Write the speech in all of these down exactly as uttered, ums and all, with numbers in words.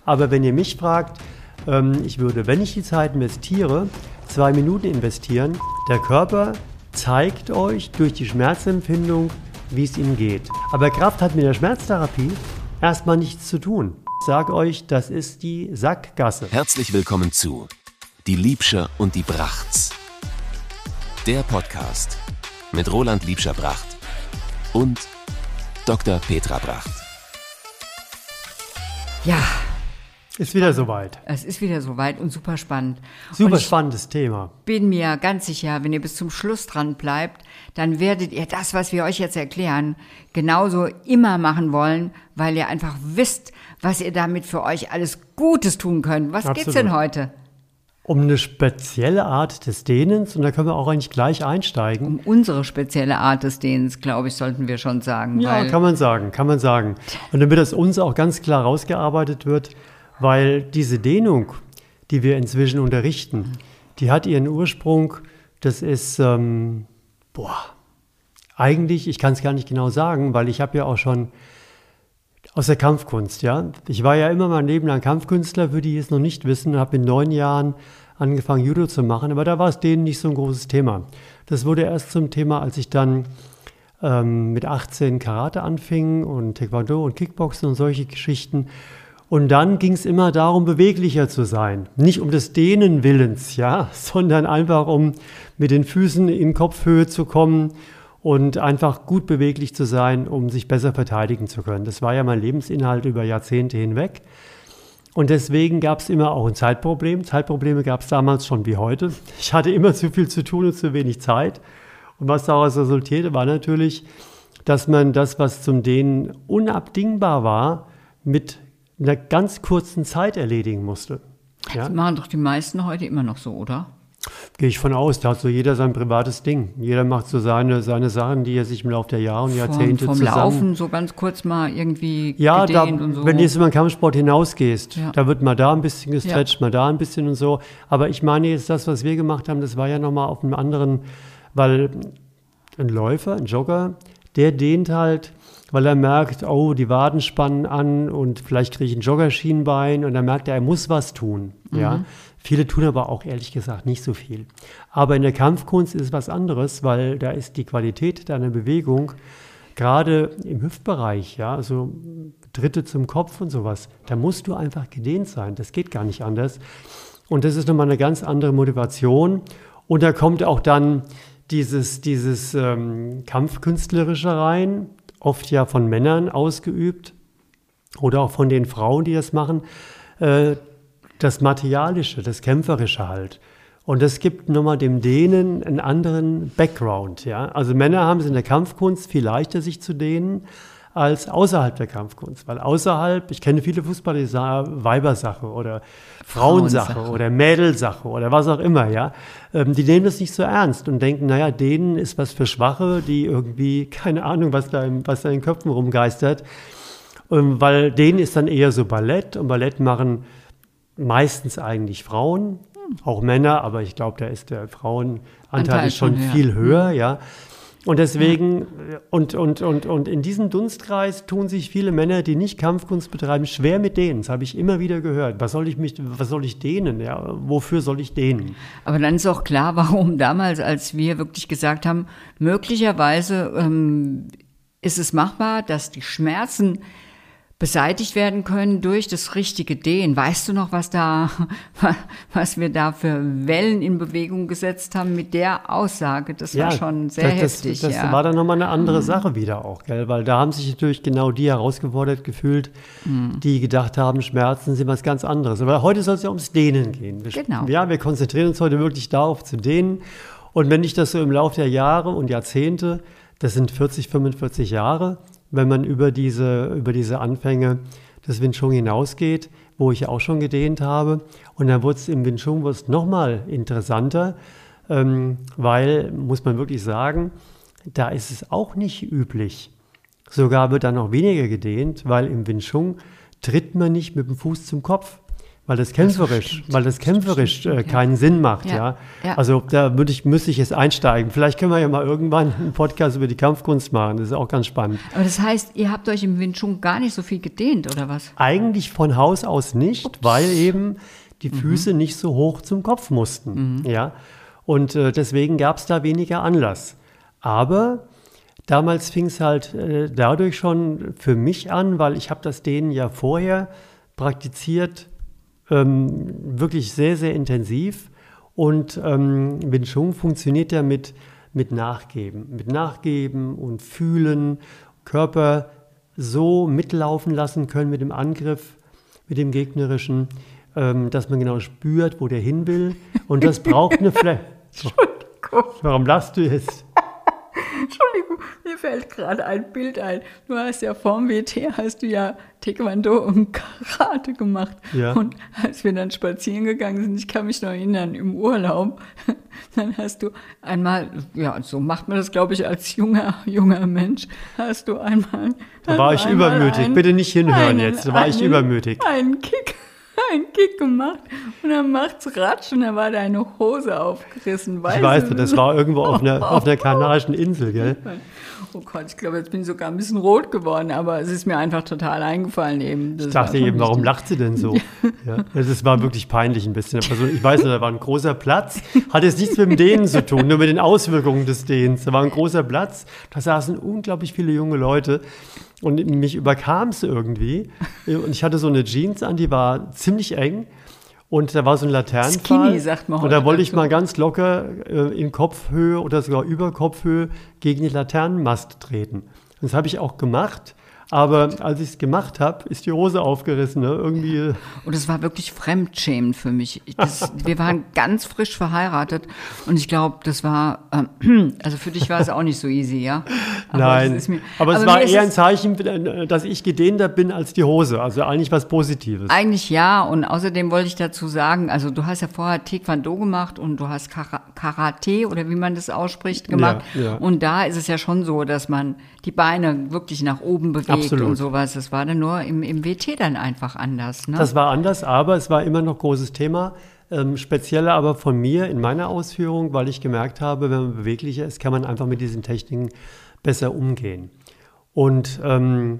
Aber wenn ihr mich fragt, ähm, ich würde, wenn ich die Zeit investiere, zwei Minuten investieren. Der Körper zeigt euch durch die Schmerzempfindung, wie es ihm geht. Aber Kraft hat mit der Schmerztherapie erstmal nichts zu tun. Ich sage euch, das ist die Sackgasse. Herzlich willkommen zu Die Liebscher und die Brachts. Der Podcast mit Roland Liebscher-Bracht und Doktor Petra Bracht. Ja. Ist wieder soweit. Es ist wieder soweit und super spannend. Super und ich spannendes Thema. Bin mir ganz sicher, wenn ihr bis zum Schluss dran bleibt, dann werdet ihr das, was wir euch jetzt erklären, genauso immer machen wollen, weil ihr einfach wisst, was ihr damit für euch alles Gutes tun könnt. Was Absolut. Geht's denn heute? Um eine spezielle Art des Dehnens, und da können wir auch eigentlich gleich einsteigen. Um unsere spezielle Art des Dehnens, glaube ich, sollten wir schon sagen. Ja, weil kann man sagen, kann man sagen. Und damit das uns auch ganz klar rausgearbeitet wird, weil diese Dehnung, die wir inzwischen unterrichten, die hat ihren Ursprung, das ist, ähm, boah, eigentlich, ich kann es gar nicht genau sagen, weil ich habe ja auch schon aus der Kampfkunst, ja. Ich war ja immer mein Leben lang Kampfkünstler, für die es noch nicht wissen, und habe in neun Jahren angefangen, Judo zu machen, aber da war es denen nicht so ein großes Thema. Das wurde erst zum Thema, als ich dann ähm, mit achtzehn Karate anfing und Taekwondo und Kickboxen und solche Geschichten. Und dann ging es immer darum, beweglicher zu sein. Nicht um des Dehnen Willens, ja, sondern einfach um mit den Füßen in Kopfhöhe zu kommen und einfach gut beweglich zu sein, um sich besser verteidigen zu können. Das war ja mein Lebensinhalt über Jahrzehnte hinweg. Und deswegen gab es immer auch ein Zeitproblem. Zeitprobleme gab es damals schon wie heute. Ich hatte immer zu viel zu tun und zu wenig Zeit. Und was daraus resultierte, war natürlich, dass man das, was zum Dehnen unabdingbar war, mit in einer ganz kurzen Zeit erledigen musste. Ja? Das machen doch die meisten heute immer noch so, oder? Gehe ich von aus, da hat so jeder sein privates Ding. Jeder macht so seine, seine Sachen, die er sich im Laufe der Jahre und Jahrzehnte vom, vom zusammen... Laufen so ganz kurz mal irgendwie ja, gedehnt da, und so. wenn du jetzt über den Kampfsport hinausgehst, Ja. da wird mal da ein bisschen gestretcht, Ja. mal da ein bisschen und so. Aber ich meine jetzt, das, was wir gemacht haben, das war ja nochmal auf einem anderen, weil ein Läufer, ein Jogger, der dehnt halt, weil er merkt, oh, die Waden spannen an und vielleicht kriege ich ein Joggerschienbein und dann merkt er, er muss was tun. Mhm. Ja? Viele tun aber auch, ehrlich gesagt, nicht so viel. Aber in der Kampfkunst ist es was anderes, weil da ist die Qualität deiner Bewegung, gerade im Hüftbereich, ja, also Dritte zum Kopf und sowas, da musst du einfach gedehnt sein. Das geht gar nicht anders. Und das ist nochmal eine ganz andere Motivation. Und da kommt auch dann dieses, dieses ähm, Kampfkünstlerische rein, oft ja von Männern ausgeübt oder auch von den Frauen, die das machen, äh, das Materialische, das Kämpferische halt. Und das gibt nochmal dem Dehnen einen anderen Background. Ja? Also Männer haben es in der Kampfkunst viel leichter, sich zu dehnen, als außerhalb der Kampfkunst. Weil außerhalb, ich kenne viele Fußballer, die sagen Weibersache oder Frauensache, Frauensache oder Mädelsache oder was auch immer. Ja, ähm, die nehmen das nicht so ernst und denken, naja, Dehnen ist was für Schwache, die irgendwie, keine Ahnung, was da, im, was da in den Köpfen rumgeistert. Ähm, weil Dehnen ist dann eher so Ballett und Ballett machen meistens eigentlich Frauen, auch Männer, aber ich glaube, da ist der Frauenanteil Anteil ist schon schon höher. viel höher, ja. Und deswegen, ja. und, und, und, und in diesem Dunstkreis tun sich viele Männer, die nicht Kampfkunst betreiben, schwer mit Dehnen. Das habe ich immer wieder gehört. Was soll ich mich, was soll ich dehnen? Ja, wofür soll ich dehnen? Aber dann ist auch klar, warum damals, als wir wirklich gesagt haben, möglicherweise ähm, ist es machbar, dass die Schmerzen beseitigt werden können durch das richtige Dehnen. Weißt du noch, was da, was wir da für Wellen in Bewegung gesetzt haben mit der Aussage? Das ja, war schon sehr das, heftig. Das, das ja. war dann nochmal eine andere Sache wieder auch, gell? Weil da haben sich natürlich genau die herausgefordert gefühlt, mhm. die gedacht haben, Schmerzen sind was ganz anderes. Aber heute soll es ja ums Dehnen gehen. Wir, genau. Ja, wir konzentrieren uns heute wirklich darauf zu dehnen. Und wenn ich das so im Laufe der Jahre und Jahrzehnte, das sind vierzig, fünfundvierzig Jahre, wenn man über diese, über diese Anfänge des Wing Chun hinausgeht, wo ich auch schon gedehnt habe. Und dann wurde es im Wing Chun nochmal interessanter, ähm, weil, muss man wirklich sagen, da ist es auch nicht üblich. Sogar wird dann noch weniger gedehnt, weil im Wing Chun tritt man nicht mit dem Fuß zum Kopf. weil das kämpferisch, das so weil das kämpferisch so äh, stimmt, keinen ja. Sinn macht, ja. Ja, ja. Also da würde ich, müsste ich jetzt einsteigen. Vielleicht können wir ja mal irgendwann einen Podcast über die Kampfkunst machen. Das ist auch ganz spannend. Aber das heißt, ihr habt euch im Wing Chun gar nicht so viel gedehnt, oder was? Eigentlich von Haus aus nicht, Ups. weil eben die Füße mhm. nicht so hoch zum Kopf mussten, mhm. ja. Und äh, deswegen gab es da weniger Anlass. Aber damals fing es halt äh, dadurch schon für mich an, weil ich habe das Dehnen ja vorher praktiziert, ähm, wirklich sehr, sehr intensiv. Und ähm, Wing Chun funktioniert ja mit, mit Nachgeben. Mit Nachgeben und Fühlen, Körper so mitlaufen lassen können mit dem Angriff, mit dem gegnerischen, ähm, dass man genau spürt, wo der hin will. Und das braucht eine Fläche. Entschuldigung. Warum lachst du jetzt? Entschuldigung, mir fällt gerade ein Bild ein. Du hast ja vorm W T, hast du ja Taekwondo und Karate gemacht. Ja. Und als wir dann spazieren gegangen sind, ich kann mich noch erinnern, im Urlaub, dann hast du einmal, ja, so macht man das, glaube ich, als junger, junger Mensch, hast du einmal... Da war ich übermütig. Einen, Bitte nicht hinhören einen, jetzt. Da war ich einen, übermütig. Einen Kick. Einen Kick gemacht und dann macht's Ratsch und dann war deine Hose aufgerissen. Ich weiß, das war irgendwo auf einer, auf einer kanarischen Insel, gell? Oh Gott, ich glaube, jetzt bin ich sogar ein bisschen rot geworden, aber es ist mir einfach total eingefallen eben. Das ich dachte eben, warum lacht sie denn so? Ja, das war wirklich peinlich ein bisschen. Also ich weiß nicht, da war ein großer Platz, hat jetzt nichts mit dem Dehnen zu tun, nur mit den Auswirkungen des Dehnens. Da war ein großer Platz, da saßen unglaublich viele junge Leute. Und mich überkam es irgendwie. Und ich hatte so eine Jeans an, die war ziemlich eng. Und da war so ein Laternenpfahl. Skinny, sagt man heute. Und da wollte ich dazu. mal ganz locker äh, in Kopfhöhe oder sogar über Kopfhöhe gegen den Laternenmast treten. Und das habe ich auch gemacht. Aber als ich es gemacht habe, ist die Hose aufgerissen. Ne? Irgendwie. Und es war wirklich fremdschämend für mich. Das, wir waren ganz frisch verheiratet und ich glaube, das war, ähm, also für dich war es auch nicht so easy, ja? Aber Nein, das ist mir, aber es aber war mir ist eher es- ein Zeichen, dass ich gedehnter bin als die Hose. Also eigentlich was Positives. Eigentlich ja, und außerdem wollte ich dazu sagen, also du hast ja vorher Taekwondo gemacht und du hast Kara- Karate oder wie man das ausspricht gemacht. Ja, ja. Und da ist es ja schon so, dass man die Beine wirklich nach oben bewegt Absolut. und sowas. Das war dann nur im, im W T dann einfach anders. Ne? Das war anders, aber es war immer noch großes Thema. Ähm, spezieller aber von mir in meiner Ausführung, weil ich gemerkt habe, wenn man beweglicher ist, kann man einfach mit diesen Techniken besser umgehen. Und, ähm,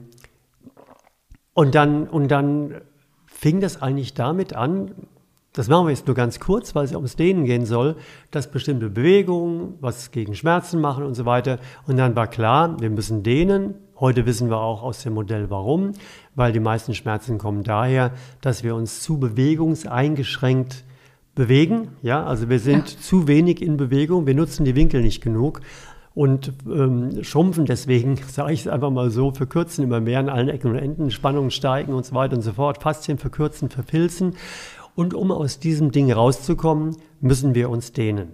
und, dann, und dann fing das eigentlich damit an, das machen wir jetzt nur ganz kurz, weil es ja ums Dehnen gehen soll, dass bestimmte Bewegungen was gegen Schmerzen machen und so weiter. Und dann war klar, wir müssen dehnen. Heute wissen wir auch aus dem Modell warum, weil die meisten Schmerzen kommen daher, dass wir uns zu bewegungseingeschränkt bewegen. Ja, also wir sind Ja. zu wenig in Bewegung, wir nutzen die Winkel nicht genug und ähm, schrumpfen deswegen, sage ich es einfach mal so, verkürzen immer mehr an allen Ecken und Enden, Spannungen steigen und so weiter und so fort, Faszien verkürzen, verfilzen. Und um aus diesem Ding rauszukommen, müssen wir uns dehnen.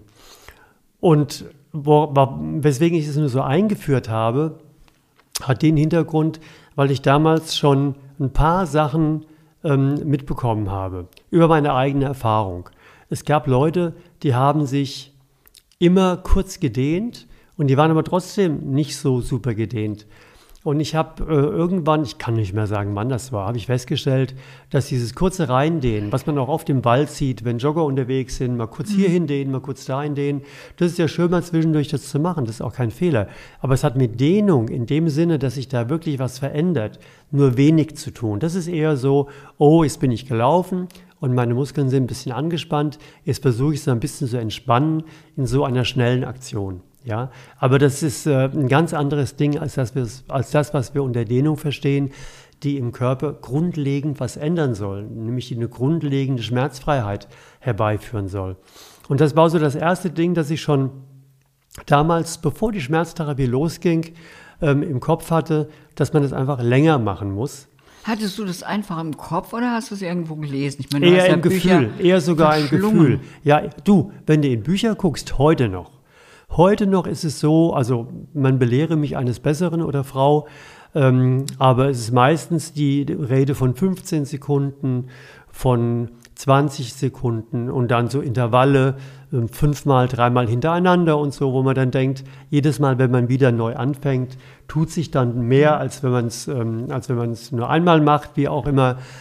Und wo, weswegen ich es nur so eingeführt habe, hat den Hintergrund, weil ich damals schon ein paar Sachen ähm, mitbekommen habe, über meine eigene Erfahrung. Es gab Leute, die haben sich immer kurz gedehnt und die waren aber trotzdem nicht so super gedehnt. Und ich habe äh, irgendwann, ich kann nicht mehr sagen, wann das war, habe ich festgestellt, dass dieses kurze Reindehnen, was man auch oft im Wald sieht, wenn Jogger unterwegs sind, mal kurz hier hindehnen, mal kurz dahin dehnen, das ist ja schön, mal zwischendurch das zu machen, das ist auch kein Fehler. Aber es hat mit Dehnung in dem Sinne, dass sich da wirklich was verändert, nur wenig zu tun. Das ist eher so, oh, jetzt bin ich gelaufen und meine Muskeln sind ein bisschen angespannt, jetzt versuche ich es ein bisschen zu entspannen in so einer schnellen Aktion. Ja, aber das ist äh, ein ganz anderes Ding als das, als das, was wir unter Dehnung verstehen, die im Körper grundlegend was ändern soll, nämlich eine grundlegende Schmerzfreiheit herbeiführen soll. Und das war so das erste Ding, das ich schon damals, bevor die Schmerztherapie losging, ähm, im Kopf hatte, dass man das einfach länger machen muss. Hattest du das einfach im Kopf oder hast du es irgendwo gelesen? Ich meine, du Eher hast ja im Bücher Gefühl, eher sogar im verschlungen. Gefühl. Ja, du, wenn du in Bücher guckst, heute noch, Heute noch ist es so, also man belehre mich eines Besseren oder Frau, ähm, aber es ist meistens die Rede von fünfzehn Sekunden, von zwanzig Sekunden und dann so Intervalle, ähm, fünfmal, dreimal hintereinander und so, wo man dann denkt, jedes Mal, wenn man wieder neu anfängt, tut sich dann mehr, als wenn man es ähm, als wenn man es nur einmal macht, wie auch immer.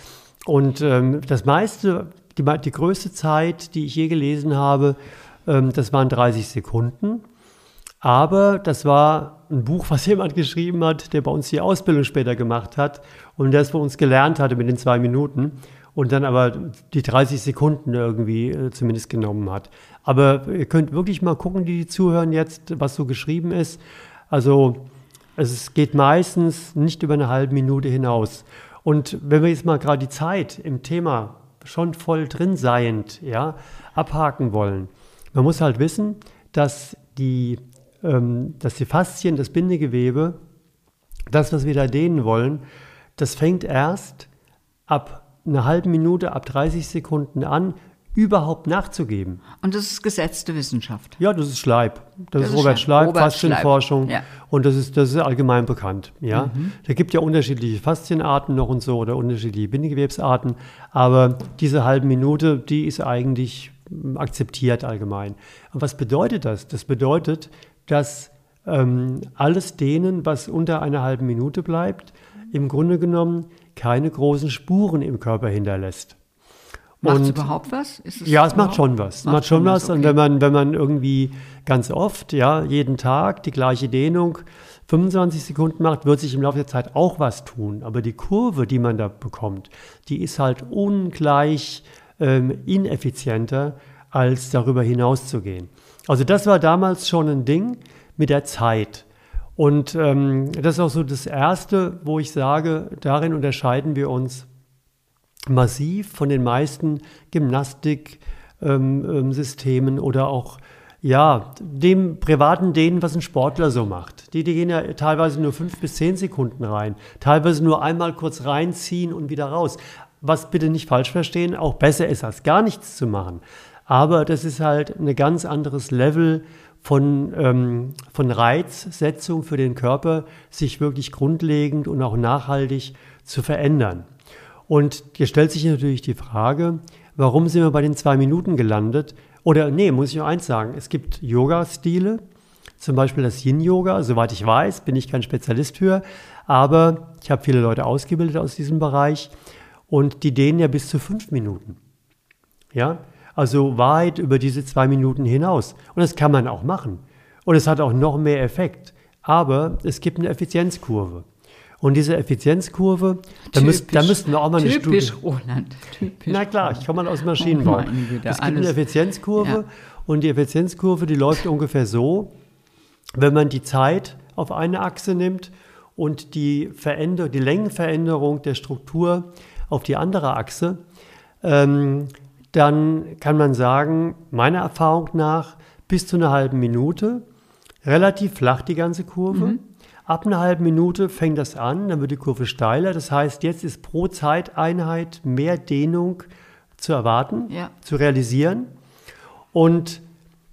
und ähm, das meiste, die, die größte Zeit, die ich je gelesen habe, ähm, das waren dreißig Sekunden. Aber das war ein Buch, was jemand geschrieben hat, der bei uns die Ausbildung später gemacht hat und der es bei uns gelernt hatte mit den zwei Minuten und dann aber die dreißig Sekunden irgendwie äh, zumindest genommen hat. Aber ihr könnt wirklich mal gucken, die, die zuhören jetzt, was so geschrieben ist. Also es geht meistens nicht über eine halbe Minute hinaus. Und wenn wir jetzt mal gerade die Zeit im Thema schon voll drin seiend, ja, abhaken wollen, man muss halt wissen, dass die dass die Faszien, das Bindegewebe, das, was wir da dehnen wollen, das fängt erst ab einer halben Minute, ab dreißig Sekunden an, überhaupt nachzugeben. Und das ist gesetzte Wissenschaft. Ja, das ist Schleib. Das, das ist Robert Schleib, Schleib, Robert Faszienforschung. Schleib. Ja. Und das ist, das ist allgemein bekannt. Ja? Mhm. Da gibt ja unterschiedliche Faszienarten noch und so oder unterschiedliche Bindegewebsarten. Aber diese halbe Minute, die ist eigentlich akzeptiert allgemein. Und was bedeutet das? Das bedeutet, dass ähm, alles dehnen, was unter einer halben Minute bleibt, im Grunde genommen keine großen Spuren im Körper hinterlässt. Macht es überhaupt was? Ist es ja, es macht schon was. Es macht, macht schon was. Okay. Und wenn man, wenn man irgendwie ganz oft, ja, jeden Tag die gleiche Dehnung fünfundzwanzig Sekunden macht, wird sich im Laufe der Zeit auch was tun. Aber die Kurve, die man da bekommt, die ist halt ungleich ähm, ineffizienter, als darüber hinaus zu gehen. Also das war damals schon ein Ding mit der Zeit. Und ähm, das ist auch so das Erste, wo ich sage, darin unterscheiden wir uns massiv von den meisten Gymnastiksystemen ähm, oder auch ja, dem privaten Dehnen, was ein Sportler so macht. Die, die gehen ja teilweise nur fünf bis zehn Sekunden rein, teilweise nur einmal kurz reinziehen und wieder raus. Was bitte nicht falsch verstehen, auch besser ist, als gar nichts zu machen. Aber das ist halt ein ganz anderes Level von, ähm, von Reizsetzung für den Körper, sich wirklich grundlegend und auch nachhaltig zu verändern. Und hier stellt sich natürlich die Frage, warum sind wir bei den zwei Minuten gelandet? Oder nee, muss ich noch eins sagen, es gibt Yoga-Stile, zum Beispiel das Yin-Yoga, soweit ich weiß, bin ich kein Spezialist für, aber ich habe viele Leute ausgebildet aus diesem Bereich und die dehnen ja bis zu fünf Minuten. Ja, also weit über diese zwei Minuten hinaus. Und das kann man auch machen. Und es hat auch noch mehr Effekt. Aber es gibt eine Effizienzkurve. Und diese Effizienzkurve, da, müsst, da müssten wir auch mal eine Studie... Typisch Roland, typisch. Na klar, ich komme mal aus dem Maschinenbau. Oh Güte, es gibt alles. eine Effizienzkurve Ja. und die Effizienzkurve, die läuft ungefähr so, wenn man die Zeit auf eine Achse nimmt und die, Veränder- die Längenveränderung der Struktur auf die andere Achse, ähm, dann kann man sagen, meiner Erfahrung nach, bis zu einer halben Minute, relativ flach die ganze Kurve. Mhm. Ab einer halben Minute fängt das an, dann wird die Kurve steiler. Das heißt, jetzt ist pro Zeiteinheit mehr Dehnung zu erwarten, ja. zu realisieren. Und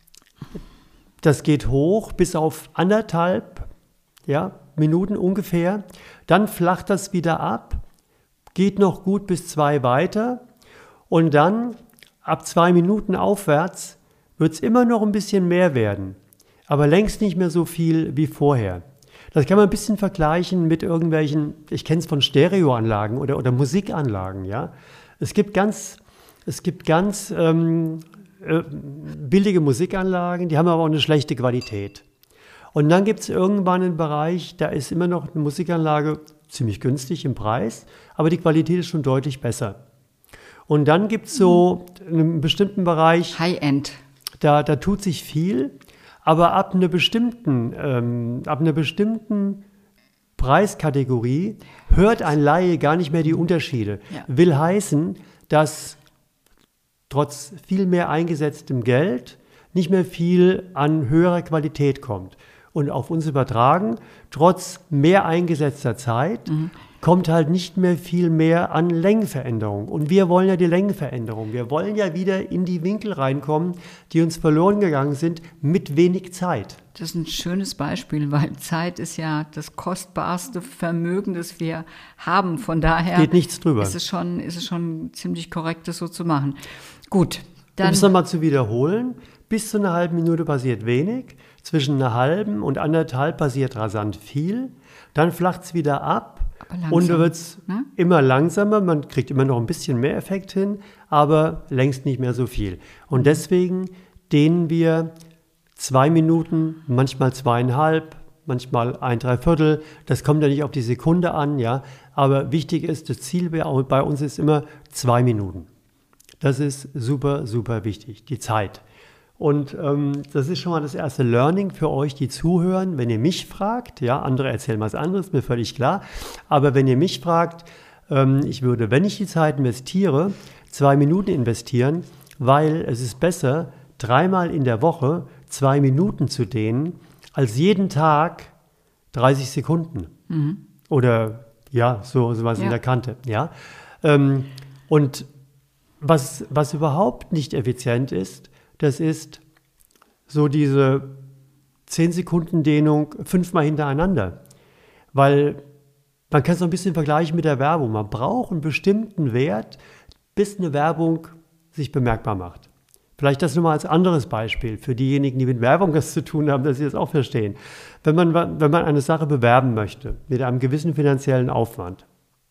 das geht hoch bis auf anderthalb ja, Minuten ungefähr. Dann flacht das wieder ab, geht noch gut bis zwei weiter. Und dann ab zwei Minuten aufwärts wird es immer noch ein bisschen mehr werden, aber längst nicht mehr so viel wie vorher. Das kann man ein bisschen vergleichen mit irgendwelchen, ich kenne es von Stereoanlagen oder, oder Musikanlagen. Ja? Es gibt ganz, es gibt ganz ähm, äh, billige Musikanlagen, die haben aber auch eine schlechte Qualität. Und dann gibt es irgendwann einen Bereich, da ist immer noch eine Musikanlage ziemlich günstig im Preis, aber die Qualität ist schon deutlich besser. Und dann gibt es so einen bestimmten Bereich, High-End. Da, da tut sich viel, aber ab einer bestimmten, ähm, ab einer bestimmten Preiskategorie hört ein Laie gar nicht mehr die Unterschiede. Ja. Will heißen, dass trotz viel mehr eingesetztem Geld nicht mehr viel an höherer Qualität kommt. Und auf uns übertragen, trotz mehr eingesetzter Zeit, mhm. kommt halt nicht mehr viel mehr an Längenveränderung. Und wir wollen ja die Längenveränderung. Wir wollen ja wieder in die Winkel reinkommen, die uns verloren gegangen sind, mit wenig Zeit. Das ist ein schönes Beispiel, weil Zeit ist ja das kostbarste Vermögen, das wir haben. Von daher geht nichts drüber. Ist es schon, ist es schon ziemlich korrekt, das so zu machen. Gut, dann... Um es nochmal zu wiederholen, bis zu einer halben Minute passiert wenig, zwischen einer halben und anderthalb passiert rasant viel, dann flacht es wieder ab. langsam, und da wird es ne? immer langsamer, man kriegt immer noch ein bisschen mehr Effekt hin, aber längst nicht mehr so viel. Und deswegen dehnen wir zwei Minuten, manchmal zweieinhalb, manchmal ein Dreiviertel. Das kommt ja nicht auf die Sekunde an, ja. Aber wichtig ist, das Ziel bei uns ist immer zwei Minuten. Das ist super, super wichtig, die Zeit. Und ähm, das ist schon mal das erste Learning für euch, die zuhören. Wenn ihr mich fragt, ja, andere erzählen was anderes, mir völlig klar. Aber wenn ihr mich fragt, ähm, ich würde, wenn ich die Zeit investiere, zwei Minuten investieren, weil es ist besser, dreimal in der Woche zwei Minuten zu dehnen, als jeden Tag dreißig Sekunden. Mhm. Oder ja, so sowas ja. in der Kante. Ja? Ähm, und was, was überhaupt nicht effizient ist, das ist so diese zehn Sekunden Dehnung fünfmal hintereinander. Weil man kann es so ein bisschen vergleichen mit der Werbung. Man braucht einen bestimmten Wert, bis eine Werbung sich bemerkbar macht. Vielleicht das nur mal als anderes Beispiel für diejenigen, die mit Werbung was zu tun haben, dass sie das auch verstehen. Wenn man, wenn man eine Sache bewerben möchte, mit einem gewissen finanziellen Aufwand,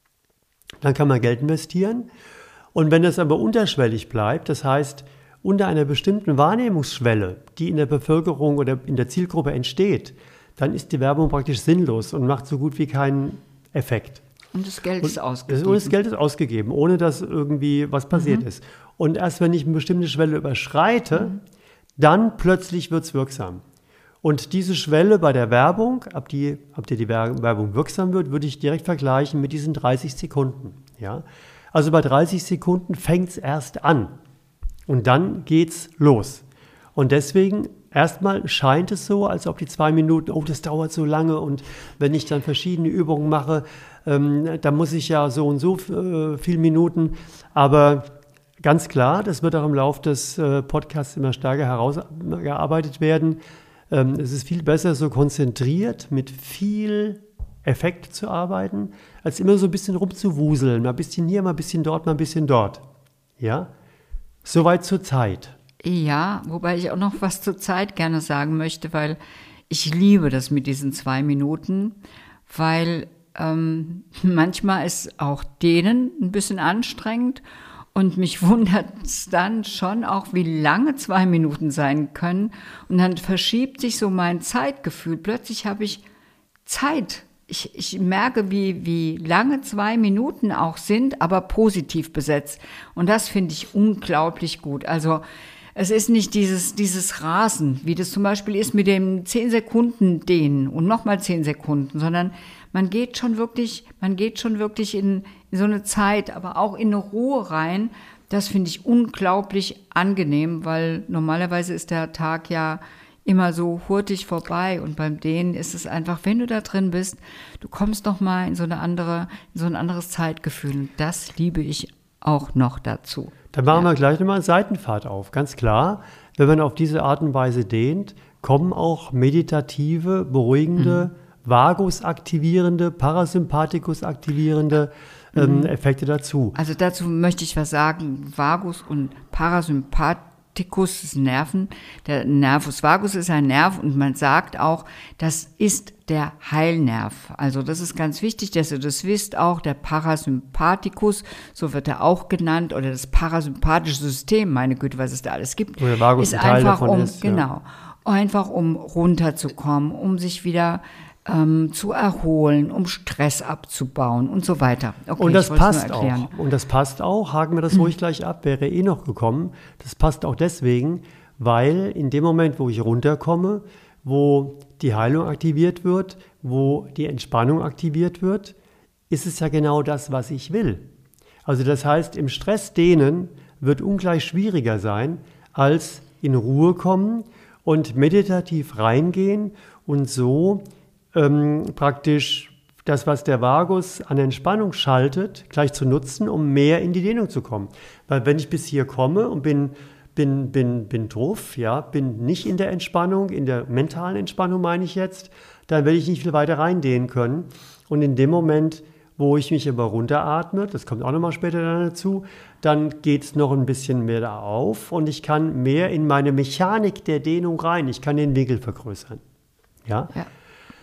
dann kann man Geld investieren. Und wenn das aber unterschwellig bleibt, das heißt, unter einer bestimmten Wahrnehmungsschwelle, die in der Bevölkerung oder in der Zielgruppe entsteht, dann ist die Werbung praktisch sinnlos und macht so gut wie keinen Effekt. Und das Geld und, ist ausgegeben. Und das Geld ist ausgegeben, ohne dass irgendwie was passiert mhm. ist. Und erst wenn ich eine bestimmte Schwelle überschreite, mhm. dann plötzlich wird es wirksam. Und diese Schwelle bei der Werbung, ab, die, ab der die Werbung wirksam wird, würde ich direkt vergleichen mit diesen dreißig Sekunden. Ja? Also bei dreißig Sekunden fängt es erst an. Und dann geht's los. Und deswegen, erstmal scheint es so, als ob die zwei Minuten, oh, das dauert so lange. Und wenn ich dann verschiedene Übungen mache, ähm, dann muss ich ja so und so äh, viele Minuten. Aber ganz klar, das wird auch im Laufe des äh, Podcasts immer stärker herausgearbeitet werden. Ähm, es ist viel besser, so konzentriert mit viel Effekt zu arbeiten, als immer so ein bisschen rumzuwuseln. Mal ein bisschen hier, mal ein bisschen dort, mal ein bisschen dort. Ja? Soweit zur Zeit. Ja, wobei ich auch noch was zur Zeit gerne sagen möchte, weil ich liebe das mit diesen zwei Minuten, weil ähm, manchmal ist auch denen ein bisschen anstrengend und mich wundert es dann schon auch, wie lange zwei Minuten sein können und dann verschiebt sich so mein Zeitgefühl. Plötzlich habe ich Zeit. Ich, ich merke, wie, wie lange zwei Minuten auch sind, aber positiv besetzt. Und das finde ich unglaublich gut. Also es ist nicht dieses, dieses Rasen, wie das zum Beispiel ist mit dem zehn Sekunden Dehnen und nochmal zehn Sekunden, sondern man geht schon wirklich, man geht schon wirklich in, in so eine Zeit, aber auch in eine Ruhe rein. Das finde ich unglaublich angenehm, weil normalerweise ist der Tag ja immer so hurtig vorbei und beim Dehnen ist es einfach, wenn du da drin bist, du kommst noch mal in so eine andere, in so ein anderes Zeitgefühl und das liebe ich auch noch dazu. Dann machen ja. wir gleich nochmal einen Seitenpfad auf, ganz klar. Wenn man auf diese Art und Weise dehnt, kommen auch meditative, beruhigende, mhm. Vagus aktivierende, Parasympathikus aktivierende ähm, mhm. Effekte dazu. Also dazu möchte ich was sagen, Vagus und Parasympathikus ist Nerven. Der Nervus vagus ist ein Nerv und man sagt auch, das ist der Heilnerv. Also das ist ganz wichtig, dass ihr das wisst auch. Der Parasympathikus, so wird er auch genannt, oder das parasympathische System, meine Güte, was es da alles gibt, oder Vagus ist ein Teil einfach davon um, ist, genau, ja. einfach um runterzukommen, um sich wieder ähm, zu erholen, um Stress abzubauen und so weiter. Okay, und das passt auch. Und das passt auch, haken wir das Mhm. ruhig gleich ab, wäre eh noch gekommen. Das passt auch deswegen, weil in dem Moment, wo ich runterkomme, wo die Heilung aktiviert wird, wo die Entspannung aktiviert wird, ist es ja genau das, was ich will. Also das heißt, im Stress dehnen wird ungleich schwieriger sein, als in Ruhe kommen und meditativ reingehen und so ähm, praktisch das, was der Vagus an Entspannung schaltet, gleich zu nutzen, um mehr in die Dehnung zu kommen. Weil wenn ich bis hier komme und bin Bin, bin, bin doof, ja, bin nicht in der Entspannung, in der mentalen Entspannung meine ich jetzt, dann werde ich nicht viel weiter reindehnen können. Und in dem Moment, wo ich mich aber runteratme, das kommt auch nochmal später dann dazu, dann geht es noch ein bisschen mehr da auf und ich kann mehr in meine Mechanik der Dehnung rein. Ich kann den Winkel vergrößern. Ja? Ja.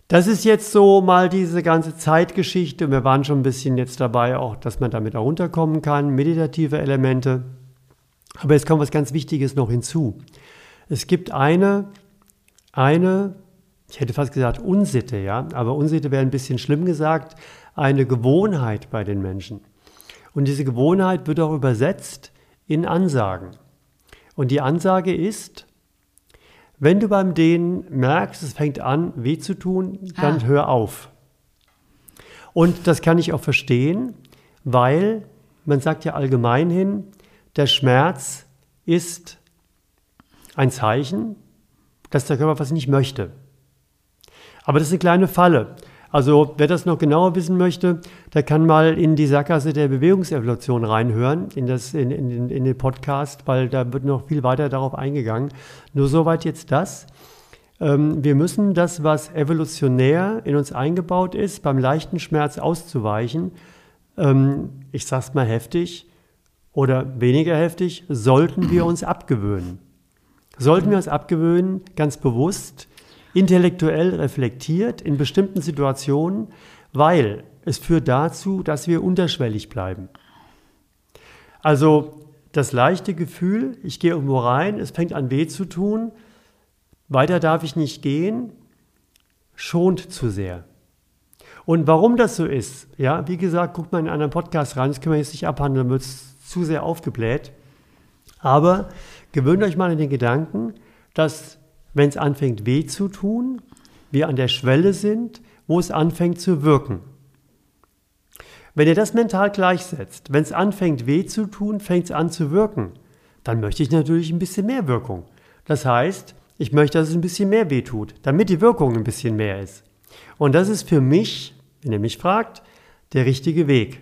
Das ist jetzt so mal diese ganze Zeitgeschichte. Wir waren schon ein bisschen jetzt dabei, auch, dass man damit auch runterkommen kann, meditative Elemente. Aber jetzt kommt was ganz Wichtiges noch hinzu. Es gibt eine, eine, ich hätte fast gesagt Unsitte, ja, aber Unsitte wäre ein bisschen schlimm gesagt, eine Gewohnheit bei den Menschen. Und diese Gewohnheit wird auch übersetzt in Ansagen. Und die Ansage ist, wenn du beim Dehnen merkst, es fängt an, weh zu tun, dann ah. hör auf. Und das kann ich auch verstehen, weil man sagt ja allgemein hin, der Schmerz ist ein Zeichen, dass der Körper was nicht möchte. Aber das ist eine kleine Falle. Also wer das noch genauer wissen möchte, der kann mal in die Sackgasse der Bewegungsevolution reinhören, in, das, in, in, in den Podcast, weil da wird noch viel weiter darauf eingegangen. Nur soweit jetzt das. Ähm, wir müssen das, was evolutionär in uns eingebaut ist, beim leichten Schmerz auszuweichen, ähm, ich sag's mal heftig oder weniger heftig, sollten wir uns abgewöhnen. Sollten wir uns abgewöhnen, ganz bewusst, intellektuell reflektiert in bestimmten Situationen, weil es führt dazu, dass wir unterschwellig bleiben. Also das leichte Gefühl, ich gehe irgendwo rein, es fängt an weh zu tun, weiter darf ich nicht gehen, schont zu sehr. Und warum das so ist, ja, wie gesagt, guckt mal in einen anderen Podcast rein, das können wir jetzt nicht abhandeln, dann wird es zu sehr aufgebläht. Aber gewöhnt euch mal an den Gedanken, dass wenn es anfängt weh zu tun, wir an der Schwelle sind, wo es anfängt zu wirken. Wenn ihr das mental gleichsetzt, wenn es anfängt weh zu tun, fängt es an zu wirken, dann möchte ich natürlich ein bisschen mehr Wirkung. Das heißt, ich möchte, dass es ein bisschen mehr weh tut, damit die Wirkung ein bisschen mehr ist. Und das ist für mich, wenn ihr mich fragt, der richtige Weg.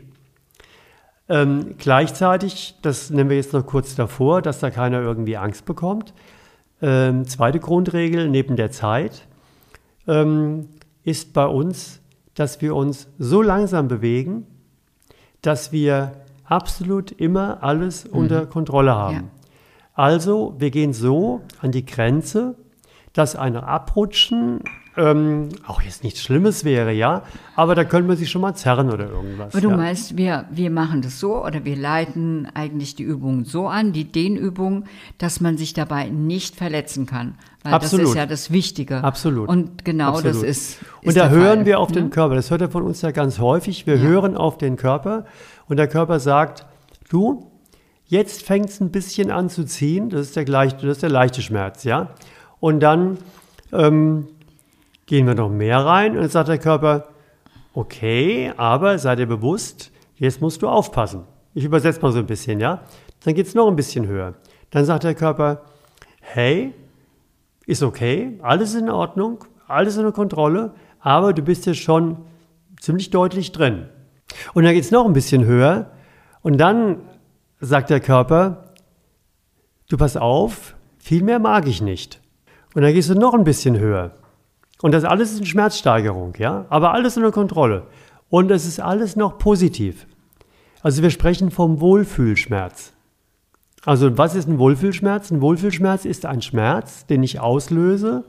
Ähm, gleichzeitig, das nehmen wir jetzt noch kurz davor, dass da keiner irgendwie Angst bekommt. Ähm, zweite Grundregel neben der Zeit ähm, ist bei uns, dass wir uns so langsam bewegen, dass wir absolut immer alles mhm. unter Kontrolle haben. Ja. Also wir gehen so an die Grenze, dass ein Abrutschen ähm, auch jetzt nichts Schlimmes wäre, ja, aber da können wir sich schon mal zerren oder irgendwas. Aber du ja. meinst, wir, wir machen das so oder wir leiten eigentlich die Übung so an, die Dehnübung, dass man sich dabei nicht verletzen kann. Weil Absolut. Das ist ja das Wichtige. Absolut. Und genau Absolut. das ist, ist Und da der hören Fall, wir auf ne? den Körper. Das hört er von uns ja ganz häufig. Wir ja. hören auf den Körper und der Körper sagt, du, jetzt fängt es ein bisschen an zu ziehen. Das ist der, leichte, das ist der leichte Schmerz, ja. Und dann ähm, gehen wir noch mehr rein und dann sagt der Körper, okay, aber sei dir bewusst, jetzt musst du aufpassen. Ich übersetze mal so ein bisschen, ja. Dann geht es noch ein bisschen höher. Dann sagt der Körper, hey, ist okay, alles in Ordnung, alles unter Kontrolle, aber du bist jetzt schon ziemlich deutlich drin. Und dann geht es noch ein bisschen höher und dann sagt der Körper, du pass auf, viel mehr mag ich nicht. Und dann gehst du noch ein bisschen höher. Und das alles ist eine Schmerzsteigerung, ja, aber alles unter Kontrolle. Und es ist alles noch positiv. Also wir sprechen vom Wohlfühlschmerz. Also was ist ein Wohlfühlschmerz? Ein Wohlfühlschmerz ist ein Schmerz, den ich auslöse.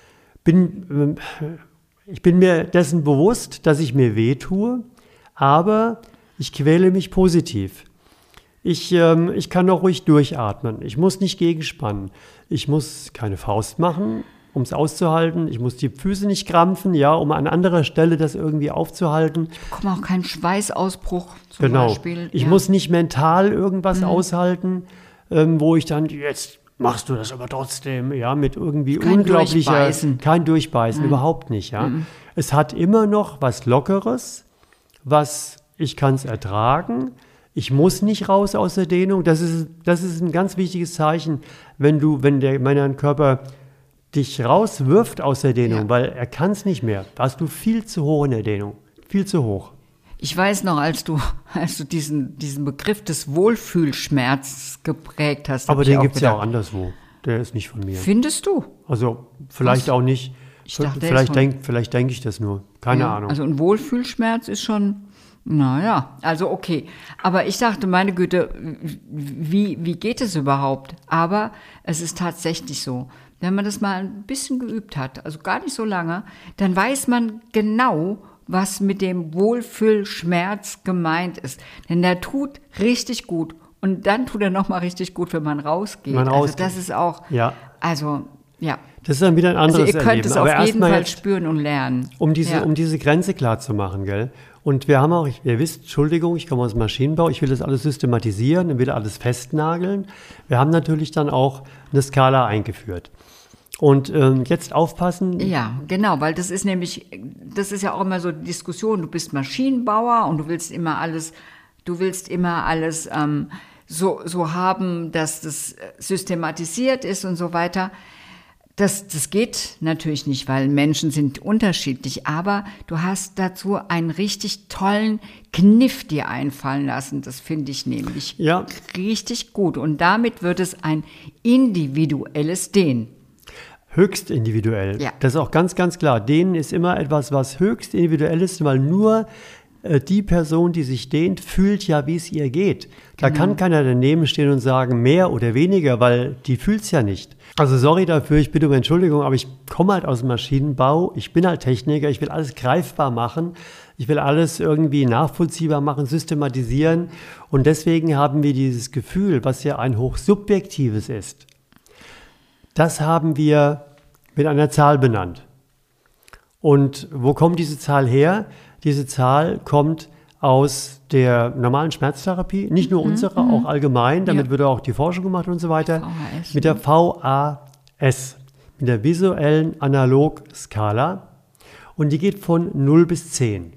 Bin, ich bin mir dessen bewusst, dass ich mir wehtue, aber ich quäle mich positiv. Ich, ähm, ich kann auch ruhig durchatmen. Ich muss nicht gegenspannen. Ich muss keine Faust machen, um es auszuhalten. Ich muss die Füße nicht krampfen, ja, um an anderer Stelle das irgendwie aufzuhalten. Ich bekomme auch keinen Schweißausbruch zum genau. Beispiel. Ich ja. muss nicht mental irgendwas mhm. aushalten, ähm, wo ich dann, jetzt machst du das aber trotzdem, ja, mit irgendwie kein unglaublicher... Durchbeißen. Kein Durchbeißen, mhm. überhaupt nicht, ja. Mhm. Es hat immer noch was Lockeres, was ich kann es ertragen. Ich muss nicht raus aus der Dehnung. Das ist, das ist ein ganz wichtiges Zeichen, wenn du, wenn der, wenn dein Körper dich rauswirft aus der Dehnung, ja. weil er kann es nicht mehr. Da hast du viel zu hoch in der Dehnung. Viel zu hoch. Ich weiß noch, als du, als du diesen, diesen Begriff des Wohlfühlschmerzes geprägt hast. Aber den gibt es ja auch anderswo. Der ist nicht von mir. Findest du? Also vielleicht Was? auch nicht. Ich dachte, vielleicht denke vielleicht denk ich das nur. Keine ja, Ahnung. Also ein Wohlfühlschmerz ist schon Naja, also okay. Aber ich dachte, meine Güte, wie, wie geht es überhaupt? Aber es ist tatsächlich so. Wenn man das mal ein bisschen geübt hat, also gar nicht so lange, dann weiß man genau, was mit dem Wohlfühlschmerz gemeint ist. Denn der tut richtig gut. Und dann tut er nochmal richtig gut, wenn man rausgeht. Man also rausgeht. das ist auch, Ja. also ja. Das ist dann wieder ein anderes Also ihr könnt Erleben. es Aber auf jeden erstmal Fall jetzt, spüren und lernen. um diese, Ja. um diese Grenze klar zu machen, gell? Und wir haben auch, ihr wisst, Entschuldigung, ich komme aus dem Maschinenbau, ich will das alles systematisieren und will alles festnageln. Wir haben natürlich dann auch eine Skala eingeführt. Und ähm, jetzt aufpassen. Ja, genau, weil das ist nämlich, das ist ja auch immer so die Diskussion, du bist Maschinenbauer und du willst immer alles, du willst immer alles ähm, so, so haben, dass das systematisiert ist und so weiter. Das, das geht natürlich nicht, weil Menschen sind unterschiedlich, aber du hast dazu einen richtig tollen Kniff dir einfallen lassen. Das finde ich nämlich Ja. richtig gut. Und damit wird es ein individuelles Dehnen. Höchst individuell. Ja. Das ist auch ganz, ganz klar. Dehnen ist immer etwas, was höchst individuell ist, weil nur äh, die Person, die sich dehnt, fühlt ja, wie es ihr geht. Da Genau. kann keiner daneben stehen und sagen, mehr oder weniger, weil die fühlt es ja nicht. Also sorry dafür, ich bitte um Entschuldigung, aber ich komme halt aus dem Maschinenbau, ich bin halt Techniker, ich will alles greifbar machen, ich will alles irgendwie nachvollziehbar machen, systematisieren und deswegen haben wir dieses Gefühl, was ja ein hochsubjektives ist, das haben wir mit einer Zahl benannt. Und wo kommt diese Zahl her? Diese Zahl kommt aus der normalen Schmerztherapie, nicht nur unsere, auch allgemein, damit Ja. wird auch die Forschung gemacht und so weiter, V H S, mit der V A S, mit der visuellen Analogskala und die geht von null bis zehn.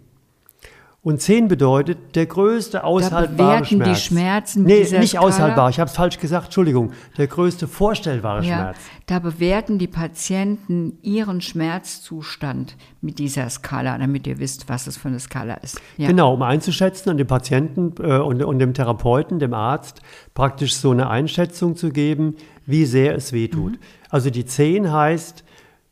Und zehn bedeutet der größte aushaltbare bewerten die Schmerz. Schmerzen Nee, dieser nicht Skala? aushaltbar, ich habe es falsch gesagt, Entschuldigung. Der größte vorstellbare Ja, Schmerz. da bewerten die Patienten ihren Schmerzzustand mit dieser Skala, damit ihr wisst, was es für eine Skala ist. Ja. Genau, um einzuschätzen und dem Patienten äh, und, und dem Therapeuten, dem Arzt, praktisch so eine Einschätzung zu geben, wie sehr es wehtut. Mhm. Also die zehn heißt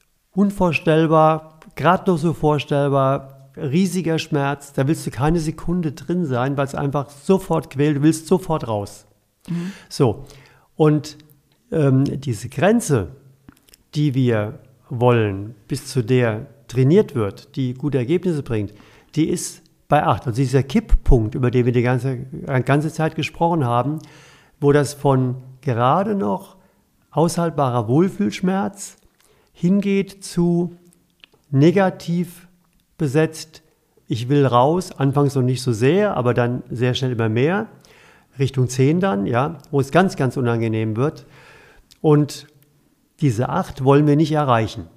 unvorstellbar, gerade noch so vorstellbar, riesiger Schmerz, da willst du keine Sekunde drin sein, weil es einfach sofort quält, du willst sofort raus. Mhm. So, und ähm, diese Grenze, die wir wollen, bis zu der trainiert wird, die gute Ergebnisse bringt, die ist bei acht. Also dieser Kipppunkt, über den wir die ganze, ganze Zeit gesprochen haben, wo das von gerade noch aushaltbarer Wohlfühlschmerz hingeht zu negativ besetzt, ich will raus, anfangs noch nicht so sehr, aber dann sehr schnell immer mehr, Richtung zehn dann, ja, wo es ganz, ganz unangenehm wird. Und diese acht wollen wir nicht erreichen.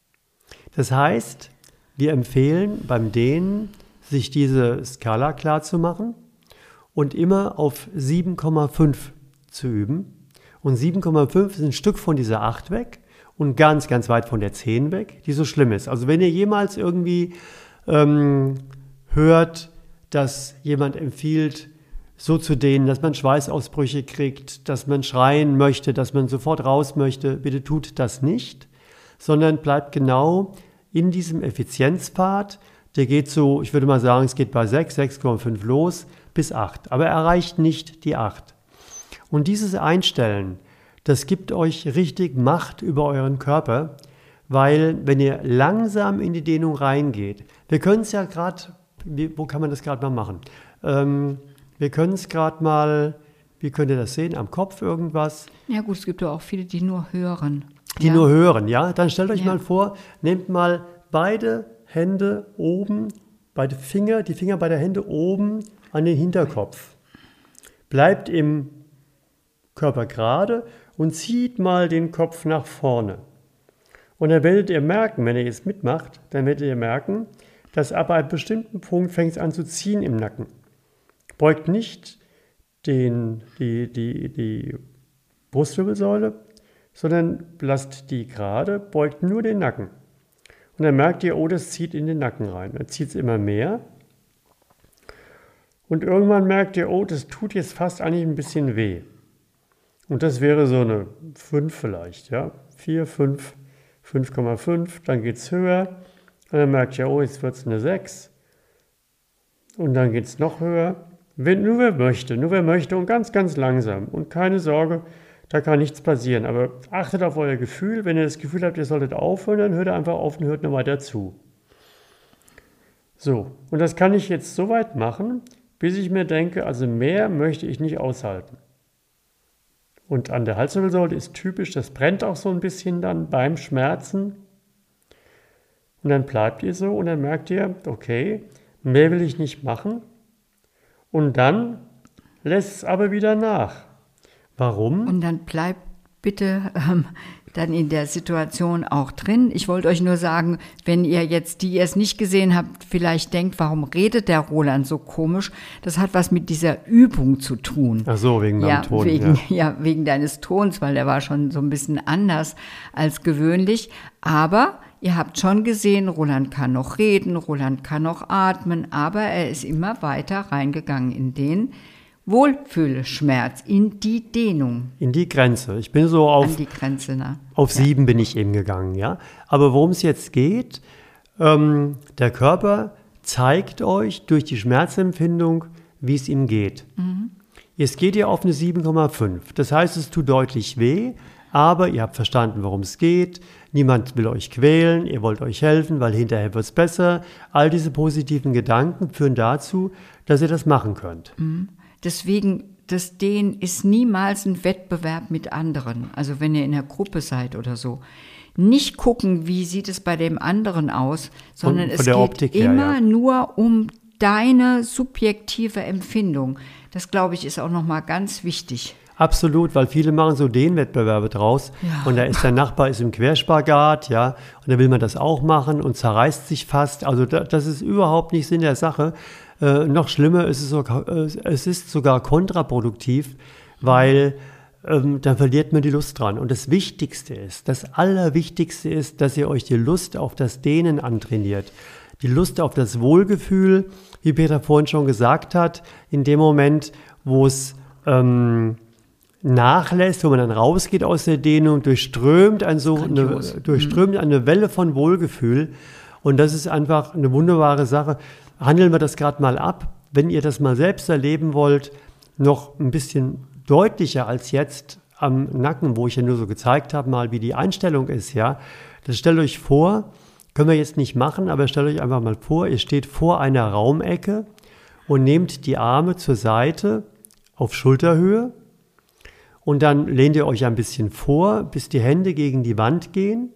Das heißt, wir empfehlen beim Dehnen, sich diese Skala klar zu machen und immer auf sieben Komma fünf zu üben. Und sieben Komma fünf ist ein Stück von dieser acht weg und ganz, ganz weit von der zehn weg, die so schlimm ist. Also wenn ihr jemals irgendwie ähm, hört, dass jemand empfiehlt, so zu dehnen, dass man Schweißausbrüche kriegt, dass man schreien möchte, dass man sofort raus möchte, bitte tut das nicht, sondern bleibt genau in diesem Effizienzpfad. Der geht so, ich würde mal sagen, es geht bei sechs, sechs Komma fünf los bis acht, aber erreicht nicht die acht. Und dieses Einstellen, das gibt euch richtig Macht über euren Körper, weil wenn ihr langsam in die Dehnung reingeht, wir können es ja gerade, wo kann man das gerade mal machen? Ähm, wir können es gerade mal, wie könnt ihr das sehen, am Kopf irgendwas? Ja gut, es gibt ja auch viele, die nur hören. Die ja. nur hören, ja? Dann stellt euch Ja. mal vor, nehmt mal beide Hände oben, beide Finger, die Finger beider Hände oben an den Hinterkopf. Bleibt im Körper gerade und zieht mal den Kopf nach vorne. Und dann werdet ihr merken, wenn ihr jetzt mitmacht, dann werdet ihr merken, dass ab einem bestimmten Punkt fängt es an zu ziehen im Nacken. Beugt nicht den, die, die, die Brustwirbelsäule, sondern lasst die gerade, beugt nur den Nacken. Und dann merkt ihr, oh, das zieht in den Nacken rein. Dann zieht es immer mehr. Und irgendwann merkt ihr, oh, das tut jetzt fast eigentlich ein bisschen weh. Und das wäre so eine fünf vielleicht, ja, vier, fünf, fünf Komma fünf, dann geht es höher. Und dann merkt ihr, oh, jetzt wird es eine sechs. Und dann geht es noch höher. Wenn, nur wer möchte, nur wer möchte und ganz, ganz langsam. Und keine Sorge, da kann nichts passieren. Aber achtet auf euer Gefühl. Wenn ihr das Gefühl habt, ihr solltet aufhören, dann hört ihr einfach auf und hört noch weiter zu. So, und das kann ich jetzt so weit machen, bis ich mir denke, also mehr möchte ich nicht aushalten. Und an der Halswirbelsäule ist typisch, das brennt auch so ein bisschen dann beim Schmerzen. Und dann bleibt ihr so und dann merkt ihr, okay, mehr will ich nicht machen. Und dann lässt es aber wieder nach. Warum? Und dann bleibt bitte ähm, dann in der Situation auch drin. Ich wollte euch nur sagen, wenn ihr jetzt, die ihr es nicht gesehen habt, vielleicht denkt, warum redet der Roland so komisch? Das hat was mit dieser Übung zu tun. Ach so, wegen ja, meinem Ton. Wegen, ja. ja, wegen deines Tons, weil der war schon so ein bisschen anders als gewöhnlich. Aber ihr habt schon gesehen, Roland kann noch reden, Roland kann noch atmen, aber er ist immer weiter reingegangen in den Wohlfühlschmerz, in die Dehnung. In die Grenze. Ich bin so auf, An die Grenze, ne? auf Ja. sieben bin ich eben gegangen, ja. Aber worum es jetzt geht, ähm, der Körper zeigt euch durch die Schmerzempfindung, wie es ihm geht. Mhm. Es geht ihr auf eine sieben Komma fünf. Das heißt, es tut deutlich weh, aber ihr habt verstanden, worum es geht. Niemand will euch quälen, ihr wollt euch helfen, weil hinterher wird es besser. All diese positiven Gedanken führen dazu, dass ihr das machen könnt. Mhm. Deswegen, das Dehnen ist niemals ein Wettbewerb mit anderen. Also wenn ihr in der Gruppe seid oder so. Nicht gucken, wie sieht es bei dem anderen aus, sondern Von- von es der geht Optik her, immer ja. nur um deine subjektive Empfindung. Das, glaube ich, ist auch nochmal ganz wichtig. Absolut, weil viele machen so Dehnwettbewerbe draus. Ja. Und da ist der Nachbar ist im Querspagat, ja, und da will man das auch machen und zerreißt sich fast. Also da, das ist überhaupt nicht Sinn der Sache. Äh, noch schlimmer ist es sogar, äh, es ist sogar kontraproduktiv, weil ähm, dann verliert man die Lust dran. Und das Wichtigste ist, das Allerwichtigste ist, dass ihr euch die Lust auf das Dehnen antrainiert. Die Lust auf das Wohlgefühl, wie Peter vorhin schon gesagt hat, in dem Moment, wo es ähm, nachlässt, wo man dann rausgeht aus der Dehnung, durchströmt, ein so eine, Grandios. durchströmt eine Welle von Wohlgefühl. Und das ist einfach eine wunderbare Sache. Handeln wir das gerade mal ab. Wenn ihr das mal selbst erleben wollt, noch ein bisschen deutlicher als jetzt am Nacken, wo ich ja nur so gezeigt habe, mal wie die Einstellung ist, ja. Das stellt euch vor, können wir jetzt nicht machen, aber stellt euch einfach mal vor, ihr steht vor einer Raumecke und nehmt die Arme zur Seite auf Schulterhöhe und dann lehnt ihr euch ein bisschen vor, bis die Hände gegen die Wand gehen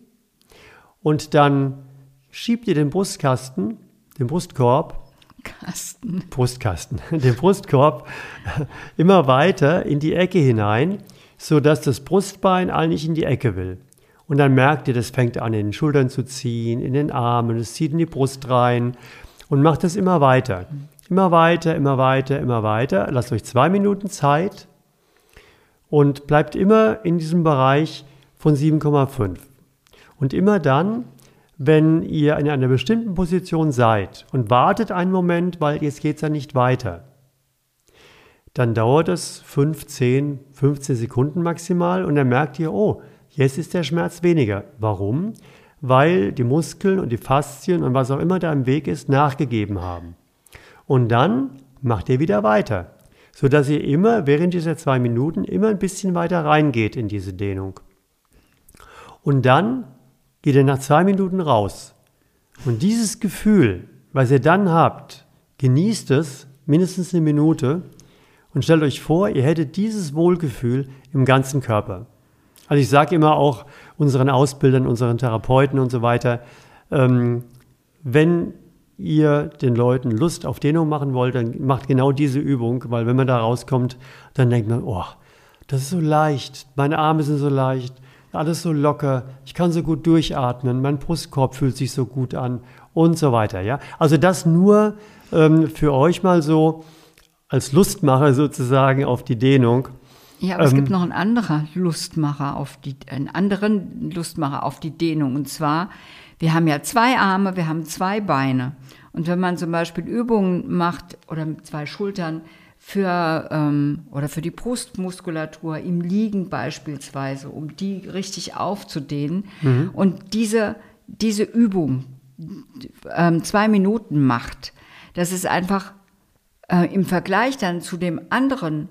und dann schiebt ihr den Brustkasten, den Brustkorb, Kasten. Brustkasten, den Brustkorb immer weiter in die Ecke hinein, sodass das Brustbein eigentlich in die Ecke will. Und dann merkt ihr, das fängt an, in den Schultern zu ziehen, in den Armen, es zieht in die Brust rein und macht das immer weiter. Immer weiter, immer weiter, immer weiter. Lasst euch zwei Minuten Zeit und bleibt immer in diesem Bereich von sieben Komma fünf. Und immer dann, wenn ihr in einer bestimmten Position seid und wartet einen Moment, weil jetzt geht es ja nicht weiter, dann dauert es fünf, zehn, fünfzehn Sekunden maximal und dann merkt ihr, oh, jetzt ist der Schmerz weniger. Warum? Weil die Muskeln und die Faszien und was auch immer da im Weg ist, nachgegeben haben. Und dann macht ihr wieder weiter, sodass ihr immer während dieser zwei Minuten immer ein bisschen weiter reingeht in diese Dehnung. Und dann geht ihr nach zwei Minuten raus. Und dieses Gefühl, was ihr dann habt, genießt es mindestens eine Minute und stellt euch vor, ihr hättet dieses Wohlgefühl im ganzen Körper. Also ich sage immer auch unseren Ausbildern, unseren Therapeuten und so weiter, ähm, wenn ihr den Leuten Lust auf Dehnung machen wollt, dann macht genau diese Übung, weil wenn man da rauskommt, dann denkt man, oh, das ist so leicht, meine Arme sind so leicht, alles so locker, ich kann so gut durchatmen, mein Brustkorb fühlt sich so gut an und so weiter. Ja? Also das nur ähm, für euch mal so als Lustmacher sozusagen auf die Dehnung. Ja, aber ähm, es gibt noch einen anderen Lustmacher auf die, einen anderen Lustmacher auf die Dehnung. Und zwar, wir haben ja zwei Arme, wir haben zwei Beine. Und wenn man zum Beispiel Übungen macht oder mit zwei Schultern, für ähm, oder für die Brustmuskulatur im Liegen beispielsweise, um die richtig aufzudehnen. Mhm. Und diese, diese Übung ähm, zwei Minuten macht, das ist einfach äh, im Vergleich dann zu dem anderen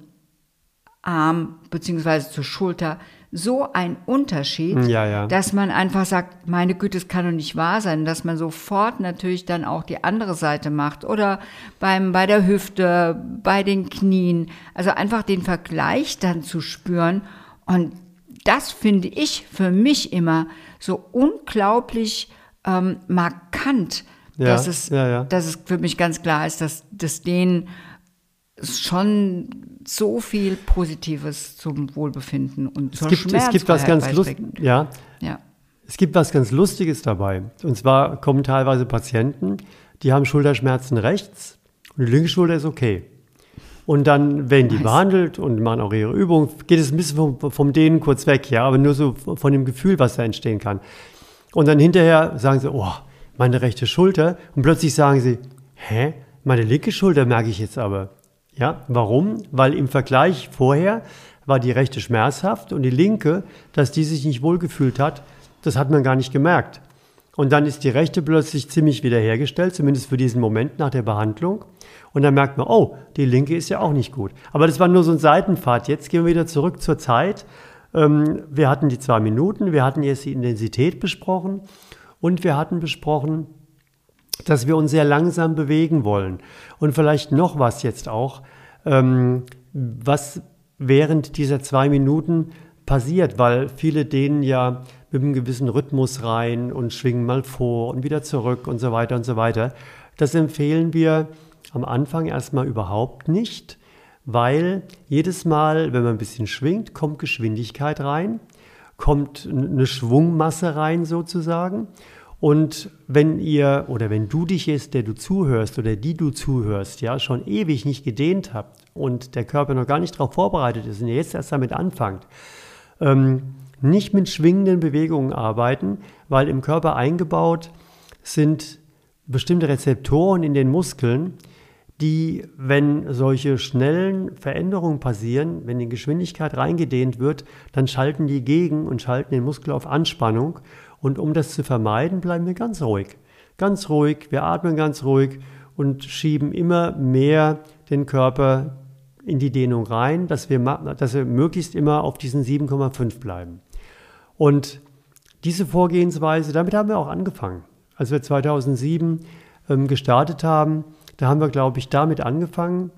Arm beziehungsweise zur Schulter so ein Unterschied, ja, ja. dass man einfach sagt, meine Güte, es kann doch nicht wahr sein, dass man sofort natürlich dann auch die andere Seite macht oder beim, bei der Hüfte, bei den Knien, also einfach den Vergleich dann zu spüren. Und das finde ich für mich immer so unglaublich ähm, markant, ja, dass es, ja, ja. dass es für mich ganz klar ist, dass das denen schon so viel Positives zum Wohlbefinden und zur es gibt, es gibt was ganz Lust, ja. ja. Es gibt was ganz Lustiges dabei. Und zwar kommen teilweise Patienten, die haben Schulterschmerzen rechts und die linke Schulter ist okay. Und dann werden die nice. behandelt und machen auch ihre Übungen. Geht es ein bisschen vom, vom Dehnen kurz weg, ja, aber nur so von dem Gefühl, was da entstehen kann. Und dann hinterher sagen sie, oh, meine rechte Schulter. Und plötzlich sagen sie, hä, meine linke Schulter merke ich jetzt aber. Ja, warum? Weil im Vergleich vorher war die rechte schmerzhaft und die linke, dass die sich nicht wohlgefühlt hat, das hat man gar nicht gemerkt. Und dann ist die rechte plötzlich ziemlich wiederhergestellt, zumindest für diesen Moment nach der Behandlung. Und dann merkt man, oh, die linke ist ja auch nicht gut. Aber das war nur so ein Seitenpfad. Jetzt gehen wir wieder zurück zur Zeit. Ähm, wir hatten die zwei Minuten, wir hatten jetzt die Intensität besprochen und wir hatten besprochen, dass wir uns sehr langsam bewegen wollen. Und vielleicht noch was jetzt auch, ähm, was während dieser zwei Minuten passiert, weil viele dehnen ja mit einem gewissen Rhythmus rein und schwingen mal vor und wieder zurück und so weiter und so weiter. Das empfehlen wir am Anfang erstmal überhaupt nicht, weil jedes Mal, wenn man ein bisschen schwingt, kommt Geschwindigkeit rein, kommt eine Schwungmasse rein sozusagen. Und wenn ihr oder wenn du dich jetzt, der du zuhörst oder die du zuhörst, ja, schon ewig nicht gedehnt habt und der Körper noch gar nicht darauf vorbereitet ist und ihr jetzt erst damit anfangt, ähm, nicht mit schwingenden Bewegungen arbeiten, weil im Körper eingebaut sind bestimmte Rezeptoren in den Muskeln, die, wenn solche schnellen Veränderungen passieren, wenn die Geschwindigkeit reingedehnt wird, dann schalten die gegen und schalten den Muskel auf Anspannung. Und um das zu vermeiden, bleiben wir ganz ruhig. Ganz ruhig, wir atmen ganz ruhig und schieben immer mehr den Körper in die Dehnung rein, dass wir, dass wir möglichst immer auf diesen sieben Komma fünf bleiben. Und diese Vorgehensweise, damit haben wir auch angefangen. Als wir zweitausendsieben ähm, gestartet haben, da haben wir, glaube ich, damit angefangen.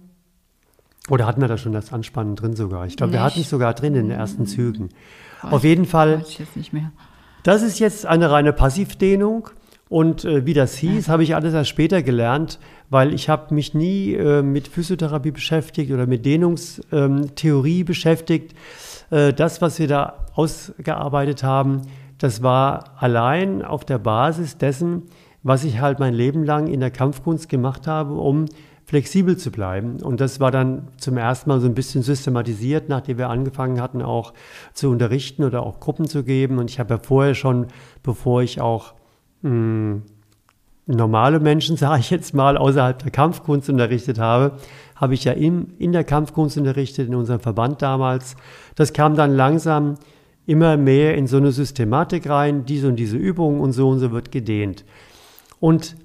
Oder hatten wir da schon das Anspannen drin sogar? Ich glaube, wir hatten es sogar drin in den ersten Zügen. Weiß, Auf jeden Fall. Weiß ich jetzt nicht mehr. Das ist jetzt eine reine Passivdehnung und äh, wie das hieß, habe ich alles erst später gelernt, weil ich habe mich nie äh, mit Physiotherapie beschäftigt oder mit Dehnungstheorie ähm, beschäftigt. Äh, das, was wir da ausgearbeitet haben, das war allein auf der Basis dessen, was ich halt mein Leben lang in der Kampfkunst gemacht habe, um flexibel zu bleiben. Und das war dann zum ersten Mal so ein bisschen systematisiert, nachdem wir angefangen hatten, auch zu unterrichten oder auch Gruppen zu geben. Und ich habe ja vorher schon, bevor ich auch mh, normale Menschen, sage ich jetzt mal, außerhalb der Kampfkunst unterrichtet habe, habe ich ja in, in der Kampfkunst unterrichtet, in unserem Verband damals. Das kam dann langsam immer mehr in so eine Systematik rein, diese und diese Übungen und so und so wird gedehnt. Und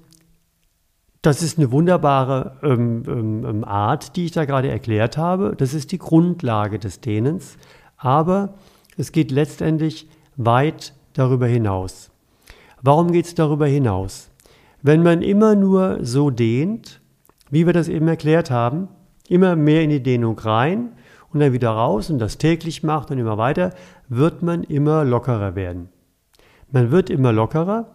das ist eine wunderbare ähm, ähm, Art, die ich da gerade erklärt habe. Das ist die Grundlage des Dehnens, aber es geht letztendlich weit darüber hinaus. Warum geht es darüber hinaus? Wenn man immer nur so dehnt, wie wir das eben erklärt haben, immer mehr in die Dehnung rein und dann wieder raus und das täglich macht und immer weiter, wird man immer lockerer werden. Man wird immer lockerer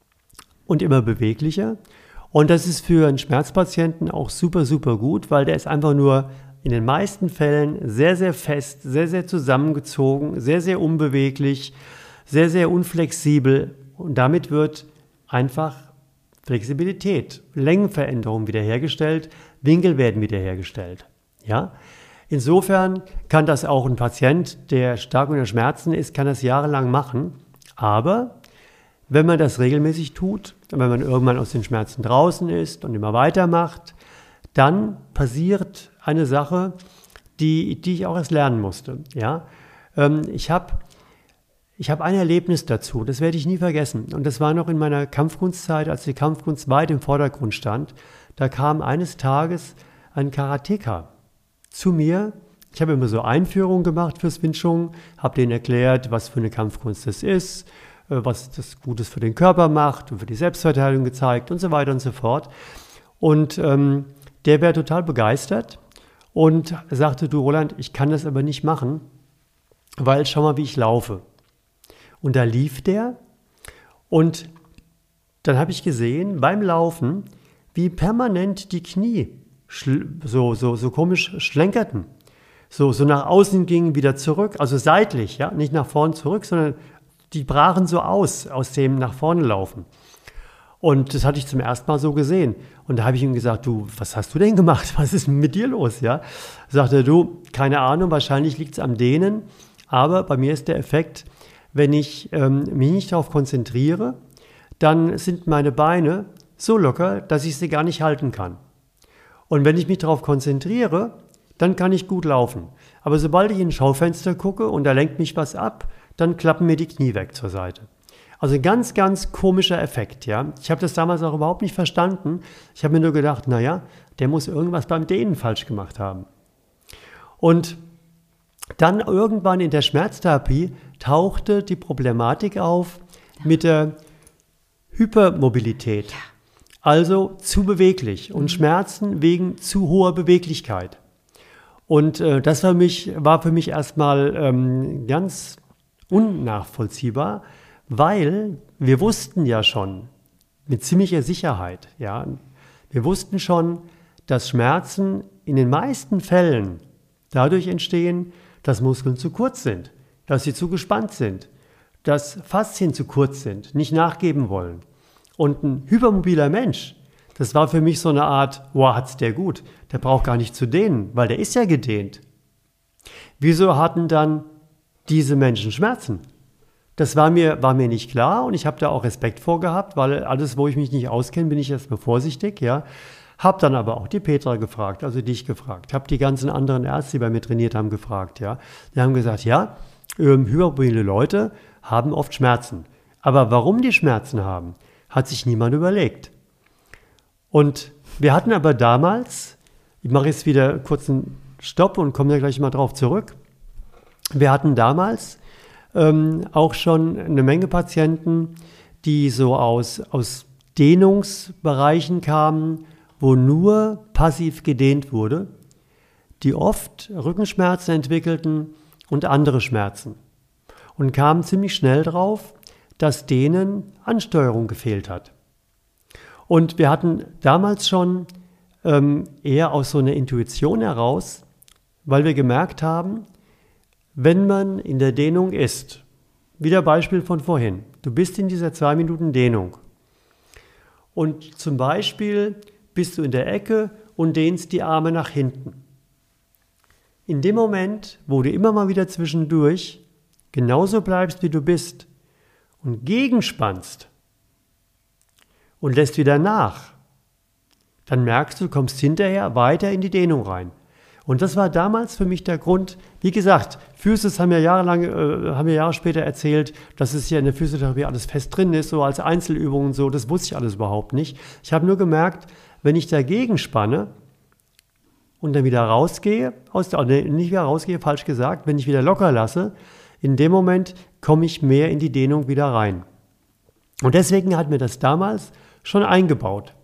und immer beweglicher. Und das ist für einen Schmerzpatienten auch super, super gut, weil der ist einfach nur in den meisten Fällen sehr, sehr fest, sehr, sehr zusammengezogen, sehr, sehr unbeweglich, sehr, sehr unflexibel. Und damit wird einfach Flexibilität, Längenveränderung wiederhergestellt, Winkel werden wiederhergestellt. Ja? Insofern kann das auch ein Patient, der stark unter Schmerzen ist, kann das jahrelang machen. Aber wenn man das regelmäßig tut, wenn man irgendwann aus den Schmerzen draußen ist und immer weitermacht, dann passiert eine Sache, die, die ich auch erst lernen musste. Ja? Ähm, ich habe ich hab ein Erlebnis dazu, das werde ich nie vergessen. Und das war noch in meiner Kampfkunstzeit, als die Kampfkunst weit im Vordergrund stand. Da kam eines Tages ein Karateka zu mir. Ich habe immer so Einführungen gemacht fürs Wing Chun, habe denen erklärt, was für eine Kampfkunst das ist, was das Gutes für den Körper macht und für die Selbstverteidigung gezeigt und so weiter und so fort. Und ähm, der wäre total begeistert und sagte, du Roland, ich kann das aber nicht machen, weil schau mal, wie ich laufe. Und da lief der und dann habe ich gesehen, beim Laufen, wie permanent die Knie so, so, so komisch schlenkerten. So, so nach außen gingen, wieder zurück, also seitlich, ja, nicht nach vorne zurück, sondern die brachen so aus, aus dem nach vorne laufen. Und das hatte ich zum ersten Mal so gesehen. Und da habe ich ihm gesagt, du, was hast du denn gemacht? Was ist mit dir los? Ja? Sagte er, du, keine Ahnung, wahrscheinlich liegt es am Dehnen, aber bei mir ist der Effekt, wenn ich ähm, mich nicht darauf konzentriere, dann sind meine Beine so locker, dass ich sie gar nicht halten kann. Und wenn ich mich darauf konzentriere, dann kann ich gut laufen. Aber sobald ich in ein Schaufenster gucke und da lenkt mich was ab, dann klappen mir die Knie weg zur Seite. Also ein ganz, ganz komischer Effekt. Ja? Ich habe das damals auch überhaupt nicht verstanden. Ich habe mir nur gedacht, naja, der muss irgendwas beim Dehnen falsch gemacht haben. Und dann irgendwann in der Schmerztherapie tauchte die Problematik auf mit der Hypermobilität. Also zu beweglich und Schmerzen wegen zu hoher Beweglichkeit. Und äh, das für mich, war für mich erstmal ähm, ganz unnachvollziehbar, weil wir wussten ja schon mit ziemlicher Sicherheit, ja, wir wussten schon, dass Schmerzen in den meisten Fällen dadurch entstehen, dass Muskeln zu kurz sind, dass sie zu gespannt sind, dass Faszien zu kurz sind, nicht nachgeben wollen. Und ein hypermobiler Mensch, das war für mich so eine Art, wow, hat's der gut, der braucht gar nicht zu dehnen, weil der ist ja gedehnt. Wieso hatten dann diese Menschen Schmerzen? Das war mir, war mir nicht klar und ich habe da auch Respekt vor gehabt, weil alles, wo ich mich nicht auskenne, bin ich erstmal vorsichtig, ja. Habe dann aber auch die Petra gefragt, also dich gefragt, habe die ganzen anderen Ärzte, die bei mir trainiert haben, gefragt, ja. Die haben gesagt, ja, ähm, hypermobile Leute haben oft Schmerzen. Aber warum die Schmerzen haben, hat sich niemand überlegt. Und wir hatten aber damals, ich mache jetzt wieder kurz einen Stopp und komme da gleich mal drauf zurück, wir hatten damals ähm, auch schon eine Menge Patienten, die so aus, aus Dehnungsbereichen kamen, wo nur passiv gedehnt wurde, die oft Rückenschmerzen entwickelten und andere Schmerzen und kamen ziemlich schnell drauf, dass denen Ansteuerung gefehlt hat. Und wir hatten damals schon ähm, eher aus so einer Intuition heraus, weil wir gemerkt haben, wenn man in der Dehnung ist, wieder Beispiel von vorhin, du bist in dieser zwei Minuten Dehnung und zum Beispiel bist du in der Ecke und dehnst die Arme nach hinten. In dem Moment, wo du immer mal wieder zwischendurch genauso bleibst, wie du bist und gegenspannst und lässt wieder nach, dann merkst du, du kommst hinterher weiter in die Dehnung rein. Und das war damals für mich der Grund, wie gesagt, Physis haben ja jahrelang, äh, haben ja Jahre später erzählt, dass es hier in der Physiotherapie alles fest drin ist, so als Einzelübungen, so, das wusste ich alles überhaupt nicht. Ich habe nur gemerkt, wenn ich dagegen spanne und dann wieder rausgehe, aus der, nee, nicht wieder rausgehe, falsch gesagt, wenn ich wieder locker lasse, in dem Moment komme ich mehr in die Dehnung wieder rein. Und deswegen hat mir das damals schon eingebaut.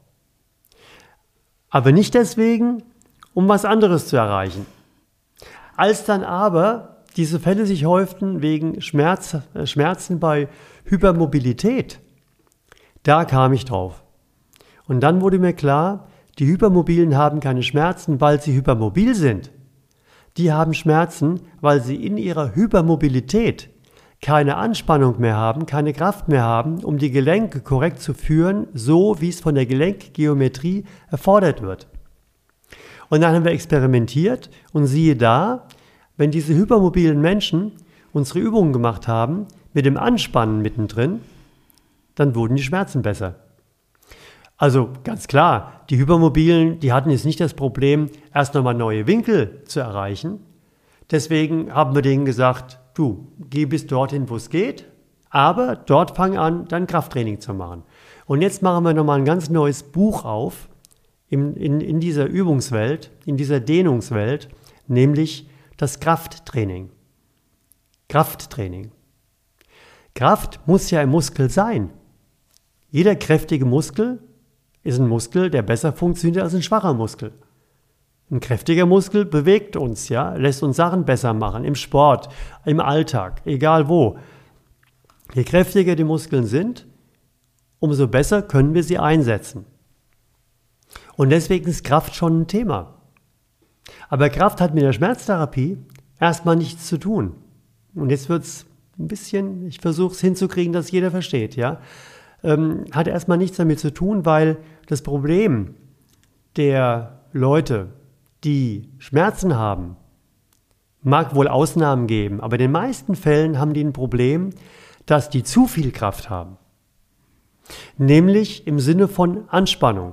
Aber nicht deswegen, um was anderes zu erreichen. Als dann aber diese Fälle sich häuften wegen Schmerz, äh, Schmerzen bei Hypermobilität, da kam ich drauf. Und dann wurde mir klar, die Hypermobilen haben keine Schmerzen, weil sie hypermobil sind. Die haben Schmerzen, weil sie in ihrer Hypermobilität keine Anspannung mehr haben, keine Kraft mehr haben, um die Gelenke korrekt zu führen, so wie es von der Gelenkgeometrie erfordert wird. Und dann haben wir experimentiert und siehe da, wenn diese hypermobilen Menschen unsere Übungen gemacht haben, mit dem Anspannen mittendrin, dann wurden die Schmerzen besser. Also ganz klar, die Hypermobilen, die hatten jetzt nicht das Problem, erst nochmal neue Winkel zu erreichen. Deswegen haben wir denen gesagt, du, geh bis dorthin, wo es geht, aber dort fang an, dann Krafttraining zu machen. Und jetzt machen wir nochmal ein ganz neues Buch auf, in, in, in dieser Übungswelt, in dieser Dehnungswelt, nämlich das Krafttraining. Krafttraining. Kraft muss ja im Muskel sein. Jeder kräftige Muskel ist ein Muskel, der besser funktioniert als ein schwacher Muskel. Ein kräftiger Muskel bewegt uns, ja, lässt uns Sachen besser machen, im Sport, im Alltag, egal wo. Je kräftiger die Muskeln sind, umso besser können wir sie einsetzen. Und deswegen ist Kraft schon ein Thema. Aber Kraft hat mit der Schmerztherapie erstmal nichts zu tun. Und jetzt wird es ein bisschen, ich versuche es hinzukriegen, dass jeder versteht, ja. Ähm, hat erstmal nichts damit zu tun, weil das Problem der Leute, die Schmerzen haben, mag wohl Ausnahmen geben, aber in den meisten Fällen haben die ein Problem, dass die zu viel Kraft haben. Nämlich im Sinne von Anspannung.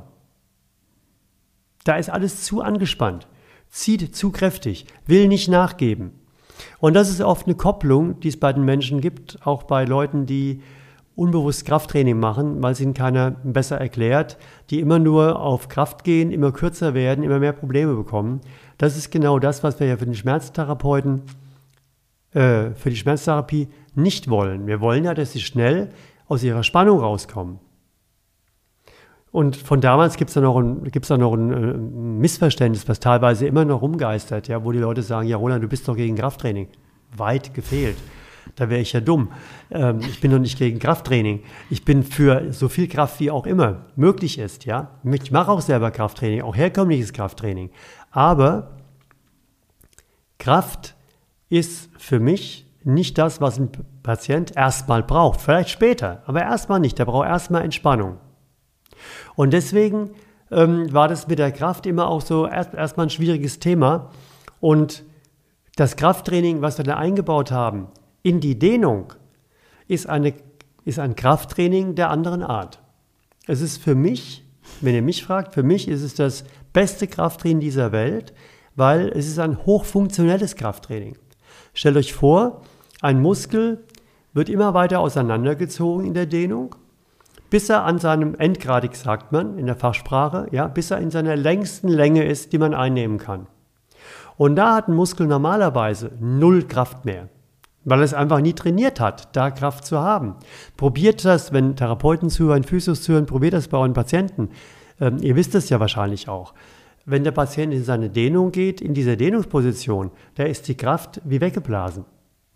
Da ist alles zu angespannt, zieht zu kräftig, will nicht nachgeben. Und das ist oft eine Kopplung, die es bei den Menschen gibt, auch bei Leuten, die unbewusst Krafttraining machen, weil es ihnen keiner besser erklärt, die immer nur auf Kraft gehen, immer kürzer werden, immer mehr Probleme bekommen. Das ist genau das, was wir ja für den Schmerztherapeuten, äh, für die Schmerztherapie nicht wollen. Wir wollen ja, dass sie schnell aus ihrer Spannung rauskommen. Und von damals gibt es da noch ein, gibt's da noch ein, ein Missverständnis, was teilweise immer noch rumgeistert, ja, wo die Leute sagen, ja Roland, du bist doch gegen Krafttraining. Weit gefehlt. Da wäre ich ja dumm. Ähm, ich bin doch nicht gegen Krafttraining. Ich bin für so viel Kraft, wie auch immer möglich ist. Ja? Ich mache auch selber Krafttraining, auch herkömmliches Krafttraining. Aber Kraft ist für mich nicht das, was ein Patient erstmal braucht. Vielleicht später, aber erstmal nicht. Der braucht erstmal Entspannung. Und deswegen ähm, war das mit der Kraft immer auch so erst, erstmal ein schwieriges Thema. Und das Krafttraining, was wir da eingebaut haben, in die Dehnung, ist, eine, ist ein Krafttraining der anderen Art. Es ist für mich, wenn ihr mich fragt, für mich ist es das beste Krafttraining dieser Welt, weil es ist ein hochfunktionelles Krafttraining. Stellt euch vor, ein Muskel wird immer weiter auseinandergezogen in der Dehnung, bis er an seinem Endgradig, sagt man in der Fachsprache, ja, bis er in seiner längsten Länge ist, die man einnehmen kann. Und da hat ein Muskel normalerweise null Kraft mehr, weil er es einfach nie trainiert hat, da Kraft zu haben. Probiert das, wenn Therapeuten zuhören, Physios zuhören, probiert das bei euren Patienten. Ähm, ihr wisst es ja wahrscheinlich auch. Wenn der Patient in seine Dehnung geht, in dieser Dehnungsposition, da ist die Kraft wie weggeblasen.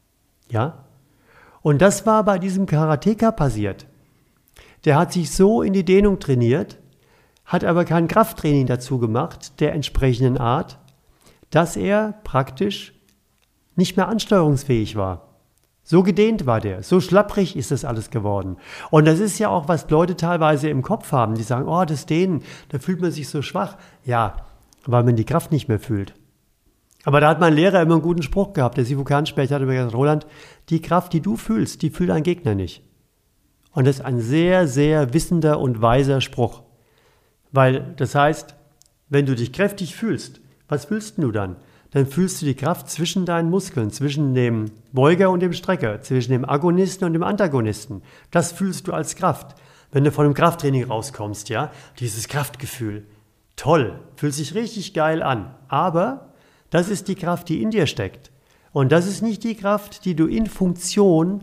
Ja? Und das war bei diesem Karateka passiert. Der hat sich so in die Dehnung trainiert, hat aber kein Krafttraining dazu gemacht, der entsprechenden Art, dass er praktisch nicht mehr ansteuerungsfähig war. So gedehnt war der, so schlapprig ist das alles geworden. Und das ist ja auch, was Leute teilweise im Kopf haben. Die sagen, oh, das Dehnen, da fühlt man sich so schwach. Ja, weil man die Kraft nicht mehr fühlt. Aber da hat mein Lehrer immer einen guten Spruch gehabt. Der Sivukansprecher hat immer gesagt, Roland, die Kraft, die du fühlst, die fühlt ein Gegner nicht. Und das ist ein sehr, sehr wissender und weiser Spruch. Weil das heißt, wenn du dich kräftig fühlst, was fühlst du dann? Dann fühlst du die Kraft zwischen deinen Muskeln, zwischen dem Beuger und dem Strecker, zwischen dem Agonisten und dem Antagonisten. Das fühlst du als Kraft. Wenn du von einem Krafttraining rauskommst, ja, dieses Kraftgefühl, toll, fühlt sich richtig geil an. Aber das ist die Kraft, die in dir steckt. Und das ist nicht die Kraft, die du in Funktion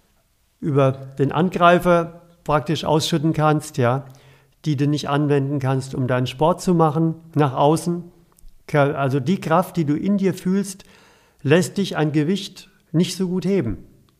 über den Angreifer praktisch ausschütten kannst, ja, die du nicht anwenden kannst, um deinen Sport zu machen, nach außen. Also die Kraft, die du in dir fühlst, lässt dich ein Gewicht nicht so gut heben.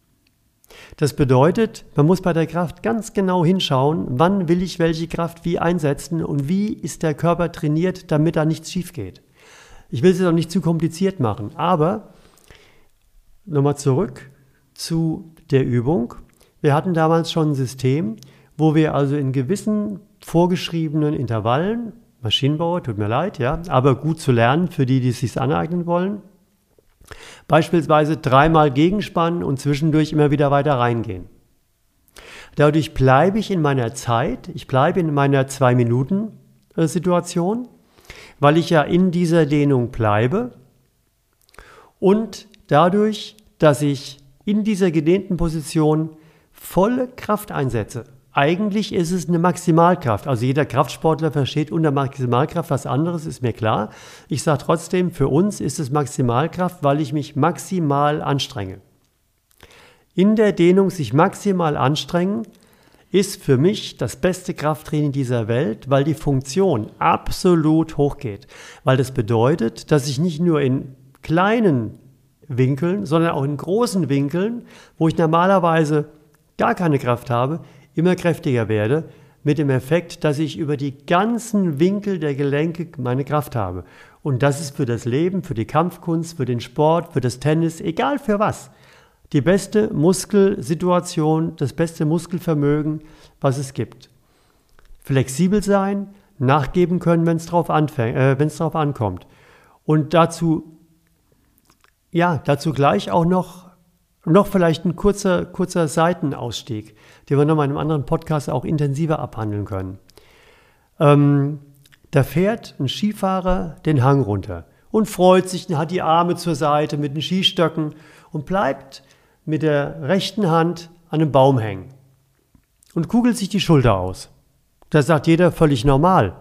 Das bedeutet, man muss bei der Kraft ganz genau hinschauen, wann will ich welche Kraft wie einsetzen und wie ist der Körper trainiert, damit da nichts schief geht. Ich will es jetzt auch nicht zu kompliziert machen, aber nochmal zurück zu der Übung. Wir hatten damals schon ein System, wo wir also in gewissen vorgeschriebenen Intervallen, Maschinenbauer, tut mir leid, ja, aber gut zu lernen für die, die es sich aneignen wollen. Beispielsweise dreimal gegenspannen und zwischendurch immer wieder weiter reingehen. Dadurch bleibe ich in meiner Zeit, ich bleibe in meiner Zwei-Minuten-Situation, weil ich ja in dieser Dehnung bleibe und dadurch, dass ich in dieser gedehnten Position volle Kraft einsetze, eigentlich ist es eine Maximalkraft. Also jeder Kraftsportler versteht unter Maximalkraft was anderes, ist mir klar. Ich sage trotzdem, für uns ist es Maximalkraft, weil ich mich maximal anstrenge. In der Dehnung sich maximal anstrengen, ist für mich das beste Krafttraining dieser Welt, weil die Funktion absolut hochgeht. Weil das bedeutet, dass ich nicht nur in kleinen Winkeln, sondern auch in großen Winkeln, wo ich normalerweise gar keine Kraft habe, immer kräftiger werde, mit dem Effekt, dass ich über die ganzen Winkel der Gelenke meine Kraft habe. Und das ist für das Leben, für die Kampfkunst, für den Sport, für das Tennis, egal für was, die beste Muskelsituation, das beste Muskelvermögen, was es gibt. Flexibel sein, nachgeben können, wenn es drauf anfängt, äh, wenn es drauf ankommt. Und dazu, ja, dazu gleich auch noch, noch vielleicht ein kurzer, kurzer Seitenausstieg, den wir noch mal in einem anderen Podcast auch intensiver abhandeln können. Ähm, da fährt ein Skifahrer den Hang runter und freut sich, hat die Arme zur Seite mit den Skistöcken und bleibt mit der rechten Hand an einem Baum hängen und kugelt sich die Schulter aus. Da sagt jeder völlig normal.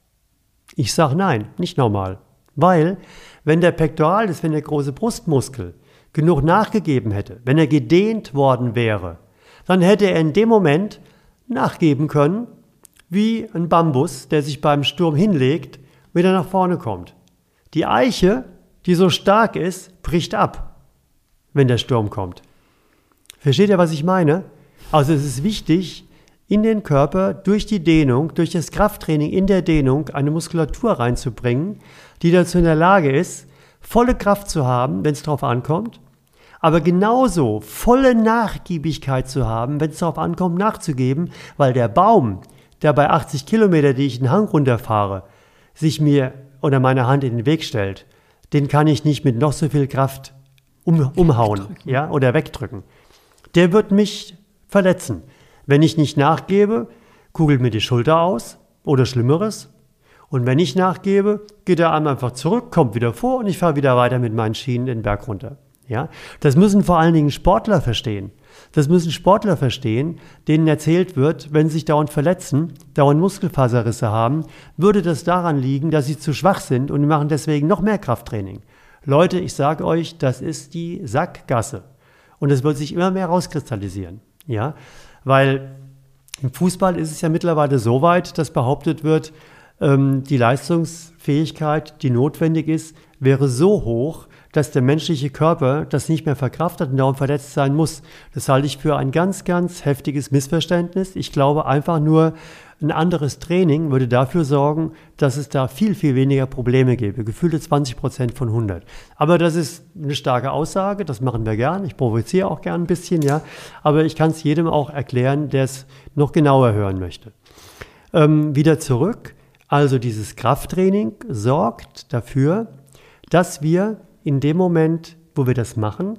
Ich sage nein, nicht normal. Weil, wenn der Pectoralis, wenn der große Brustmuskel genug nachgegeben hätte, wenn er gedehnt worden wäre, dann hätte er in dem Moment nachgeben können, wie ein Bambus, der sich beim Sturm hinlegt, wieder nach vorne kommt. Die Eiche, die so stark ist, bricht ab, wenn der Sturm kommt. Versteht ihr, was ich meine? Also es ist wichtig, in den Körper durch die Dehnung, durch das Krafttraining in der Dehnung eine Muskulatur reinzubringen, die dazu in der Lage ist, volle Kraft zu haben, wenn es darauf ankommt, aber genauso volle Nachgiebigkeit zu haben, wenn es darauf ankommt, nachzugeben, weil der Baum, der bei achtzig Kilometer, die ich den Hang runterfahre, sich mir oder meine Hand in den Weg stellt, den kann ich nicht mit noch so viel Kraft um, umhauen, ja, oder wegdrücken. Der wird mich verletzen. Wenn ich nicht nachgebe, kugelt mir die Schulter aus oder Schlimmeres. Und wenn ich nachgebe, geht der Arm einfach zurück, kommt wieder vor und ich fahre wieder weiter mit meinen Schienen den Berg runter. Ja? Das müssen vor allen Dingen Sportler verstehen. Das müssen Sportler verstehen, denen erzählt wird, wenn sie sich dauernd verletzen, dauernd Muskelfaserrisse haben, würde das daran liegen, dass sie zu schwach sind und die machen deswegen noch mehr Krafttraining. Leute, ich sage euch, das ist die Sackgasse. Und es wird sich immer mehr rauskristallisieren, ja, weil im Fußball ist es ja mittlerweile so weit, dass behauptet wird, ähm, die Leistungsfähigkeit, die notwendig ist, wäre so hoch, dass der menschliche Körper das nicht mehr verkraftet und darum verletzt sein muss. Das halte ich für ein ganz, ganz heftiges Missverständnis. Ich glaube einfach nur, ein anderes Training würde dafür sorgen, dass es da viel, viel weniger Probleme gäbe. Gefühlte zwanzig Prozent von hundert. Aber das ist eine starke Aussage, das machen wir gern. Ich provoziere auch gern ein bisschen, ja. Aber ich kann es jedem auch erklären, der es noch genauer hören möchte. Ähm, wieder zurück. Also dieses Krafttraining sorgt dafür, dass wir in dem Moment, wo wir das machen,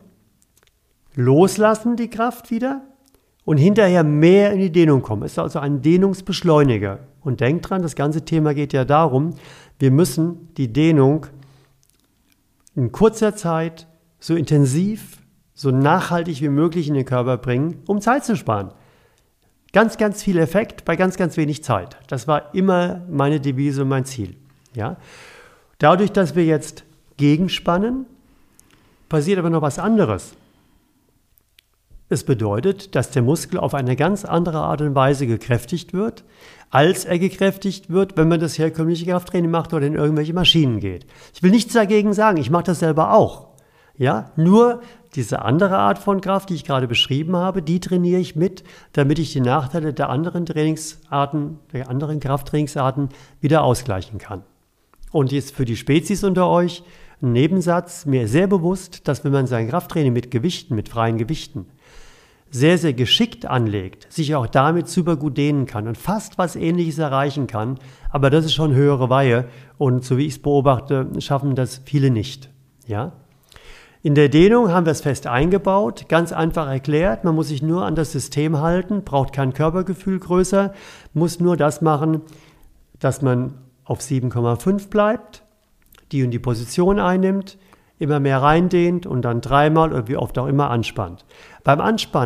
loslassen die Kraft wieder und hinterher mehr in die Dehnung kommen. Es ist also ein Dehnungsbeschleuniger. Und denkt dran, das ganze Thema geht ja darum, wir müssen die Dehnung in kurzer Zeit so intensiv, so nachhaltig wie möglich in den Körper bringen, um Zeit zu sparen. Ganz, ganz viel Effekt bei ganz, ganz wenig Zeit. Das war immer meine Devise und mein Ziel. Ja? Dadurch, dass wir jetzt gegenspannen, passiert aber noch was anderes. Es bedeutet, dass der Muskel auf eine ganz andere Art und Weise gekräftigt wird, als er gekräftigt wird, wenn man das herkömmliche Krafttraining macht oder in irgendwelche Maschinen geht. Ich will nichts dagegen sagen, ich mache das selber auch. Ja? Nur diese andere Art von Kraft, die ich gerade beschrieben habe, die trainiere ich mit, damit ich die Nachteile der anderen Trainingsarten, der anderen Krafttrainingsarten wieder ausgleichen kann. Und jetzt für die Spezies unter euch ein Nebensatz, mir ist sehr bewusst, dass wenn man sein Krafttraining mit Gewichten, mit freien Gewichten, sehr, sehr geschickt anlegt, sich auch damit super gut dehnen kann und fast was Ähnliches erreichen kann, aber das ist schon höhere Weihe und so wie ich es beobachte, schaffen das viele nicht. Ja? In der Dehnung haben wir es fest eingebaut, ganz einfach erklärt, man muss sich nur an das System halten, braucht kein Körpergefühl größer, muss nur das machen, dass man auf sieben Komma fünf bleibt, die und die Position einnimmt, immer mehr reindehnt und dann dreimal oder wie oft auch immer anspannt. Beim Anspannen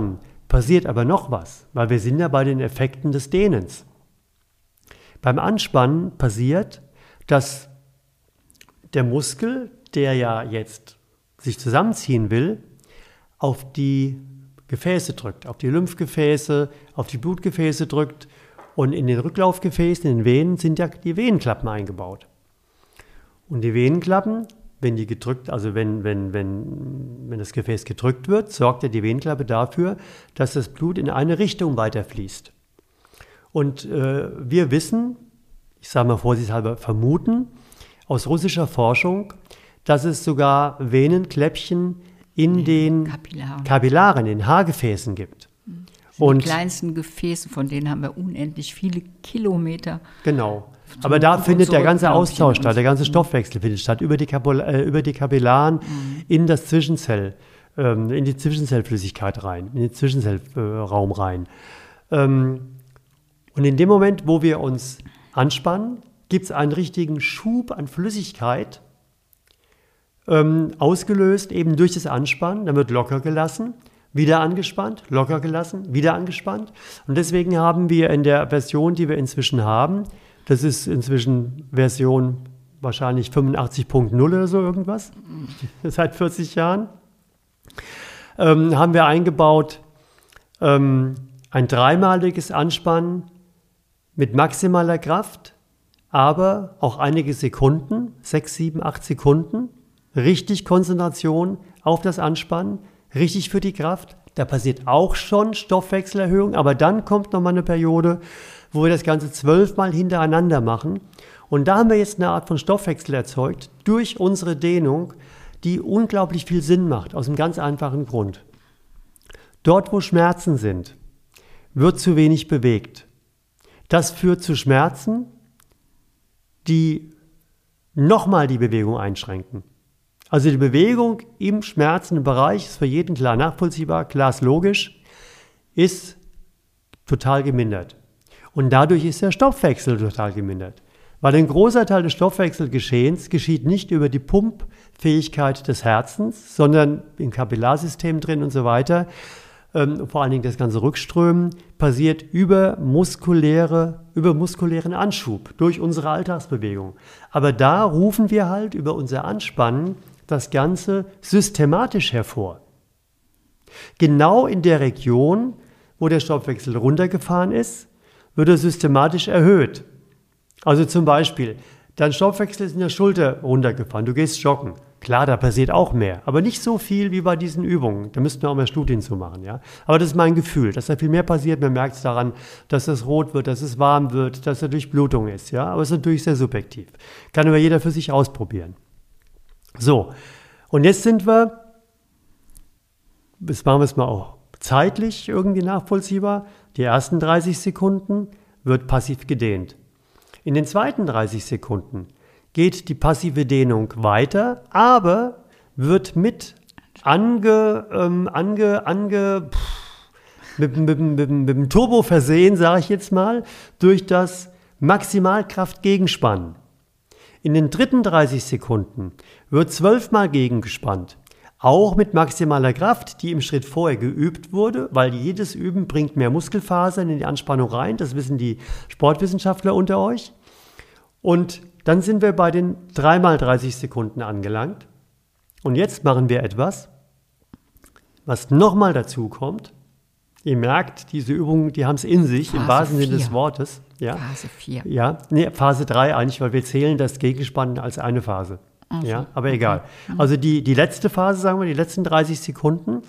passiert aber noch was, weil wir sind ja bei den Effekten des Dehnens. Beim Anspannen passiert, dass der Muskel, der ja jetzt sich zusammenziehen will, auf die Gefäße drückt, auf die Lymphgefäße, auf die Blutgefäße drückt und in den Rücklaufgefäßen, in den Venen sind ja die Venenklappen eingebaut. Und die Venenklappen, wenn die gedrückt, also wenn, wenn, wenn, wenn das Gefäß gedrückt wird, sorgt ja die Venenklappe dafür, dass das Blut in eine Richtung weiterfließt. Und äh, wir wissen, ich sage mal vorsichtshalber vermuten, aus russischer Forschung, dass es sogar Venenkläppchen in den Kapillaren, Kapillaren in den Haargefäßen gibt. Und die kleinsten Gefäße, von denen haben wir unendlich viele Kilometer. Genau. Aber da findet der ganze Austausch statt, der ganze Stoffwechsel findet statt, über die, Kapil- äh, über die Kapillaren mhm. in das Zwischenzell, ähm, in die Zwischenzellflüssigkeit rein, in den Zwischenzellraum äh, rein. Ähm, und in dem Moment, wo wir uns anspannen, gibt es einen richtigen Schub an Flüssigkeit, ähm, ausgelöst eben durch das Anspannen, dann wird locker gelassen, wieder angespannt, locker gelassen, wieder angespannt. Und deswegen haben wir in der Version, die wir inzwischen haben, das ist inzwischen Version wahrscheinlich fünfundachtzig Punkt null oder so irgendwas, seit vierzig Jahren, ähm, haben wir eingebaut ähm, ein dreimaliges Anspannen mit maximaler Kraft, aber auch einige Sekunden, sechs, sieben, acht Sekunden, richtig Konzentration auf das Anspannen, richtig für die Kraft. Da passiert auch schon Stoffwechselerhöhung, aber dann kommt nochmal eine Periode, wo wir das Ganze zwölfmal hintereinander machen. Und da haben wir jetzt eine Art von Stoffwechsel erzeugt durch unsere Dehnung, die unglaublich viel Sinn macht, aus einem ganz einfachen Grund. Dort, wo Schmerzen sind, wird zu wenig bewegt. Das führt zu Schmerzen, die nochmal die Bewegung einschränken. Also die Bewegung im schmerzenden Bereich, ist für jeden klar nachvollziehbar, glaslogisch, ist total gemindert. Und dadurch ist der Stoffwechsel total gemindert. Weil ein großer Teil des Stoffwechselgeschehens geschieht nicht über die Pumpfähigkeit des Herzens, sondern im Kapillarsystem drin und so weiter. Ähm, vor allen Dingen das ganze Rückströmen passiert über muskuläre, über muskulären Anschub, durch unsere Alltagsbewegung. Aber da rufen wir halt über unser Anspannen das Ganze systematisch hervor. Genau in der Region, wo der Stoffwechsel runtergefahren ist, wird er systematisch erhöht. Also zum Beispiel, dein Stoffwechsel ist in der Schulter runtergefahren, du gehst joggen. Klar, da passiert auch mehr, aber nicht so viel wie bei diesen Übungen. Da müssten wir auch mehr Studien zu machen. Ja? Aber das ist mein Gefühl, dass da viel mehr passiert. Man merkt es daran, dass es rot wird, dass es warm wird, dass da Durchblutung ist. Ja? Aber es ist natürlich sehr subjektiv. Kann aber jeder für sich ausprobieren. So, und jetzt sind wir, jetzt machen wir es mal auch zeitlich irgendwie nachvollziehbar, die ersten dreißig Sekunden wird passiv gedehnt. In den zweiten dreißig Sekunden geht die passive Dehnung weiter, aber wird mit ange, ähm, ange, ange, pff, mit, mit, mit, mit dem Turbo versehen, sage ich jetzt mal, durch das Maximalkraft-Gegenspannen. In den dritten dreißig Sekunden wird zwölfmal gegengespannt, auch mit maximaler Kraft, die im Schritt vorher geübt wurde, weil jedes Üben bringt mehr Muskelfasern in die Anspannung rein, das wissen die Sportwissenschaftler unter euch. Und dann sind wir bei den dreimal dreißig Sekunden angelangt. Und jetzt machen wir etwas, was nochmal dazu kommt. Ihr merkt, diese Übungen, die haben es in sich, Phase im wahrsten Sinne des Wortes. Ja. Phase vier. Ja, nee, Phase drei eigentlich, weil wir zählen das Gegenspannen als eine Phase. Also, ja, aber okay. Egal. Also die, die letzte Phase, sagen wir, die letzten dreißig Sekunden,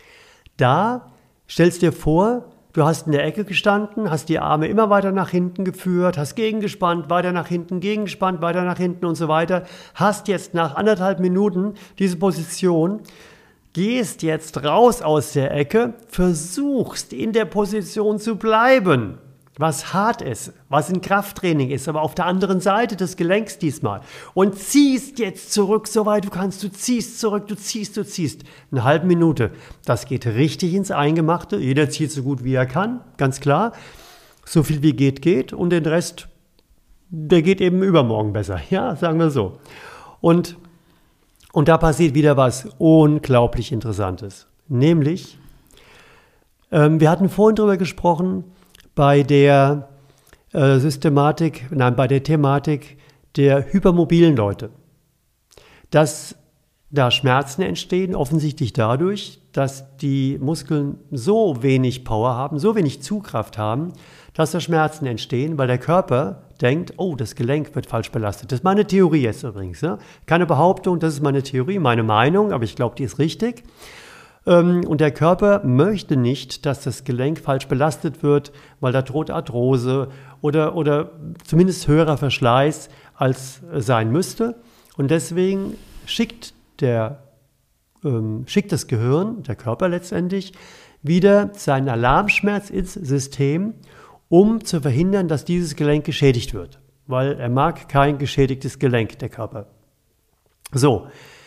da stellst du dir vor, du hast in der Ecke gestanden, hast die Arme immer weiter nach hinten geführt, hast gegengespannt, weiter nach hinten, gegengespannt, weiter nach hinten und so weiter. Hast jetzt nach anderthalb Minuten diese Position, gehst jetzt raus aus der Ecke, versuchst in der Position zu bleiben, was hart ist, was ein Krafttraining ist, aber auf der anderen Seite des Gelenks diesmal. Und ziehst jetzt zurück, soweit du kannst. Du ziehst zurück, du ziehst, du ziehst. Eine halbe Minute. Das geht richtig ins Eingemachte. Jeder zieht so gut wie er kann, ganz klar. So viel wie geht, geht. Und den Rest, der geht eben übermorgen besser. Ja, sagen wir so. Und, und da passiert wieder was unglaublich Interessantes. Nämlich, Ähm, wir hatten vorhin darüber gesprochen, bei der äh, Systematik, nein, bei der Thematik der hypermobilen Leute, dass da Schmerzen entstehen, offensichtlich dadurch, dass die Muskeln so wenig Power haben, so wenig Zugkraft haben, dass da Schmerzen entstehen, weil der Körper denkt, oh, das Gelenk wird falsch belastet. Das ist meine Theorie jetzt übrigens. Ne? Keine Behauptung, das ist meine Theorie, meine Meinung, aber ich glaube, die ist richtig. Und der Körper möchte nicht, dass das Gelenk falsch belastet wird, weil da droht Arthrose oder, oder zumindest höherer Verschleiß, als sein müsste. Und deswegen schickt, der, ähm, schickt das Gehirn, der Körper letztendlich, wieder seinen Alarmschmerz ins System, um zu verhindern, dass dieses Gelenk geschädigt wird. Weil er mag kein geschädigtes Gelenk, der Körper. So,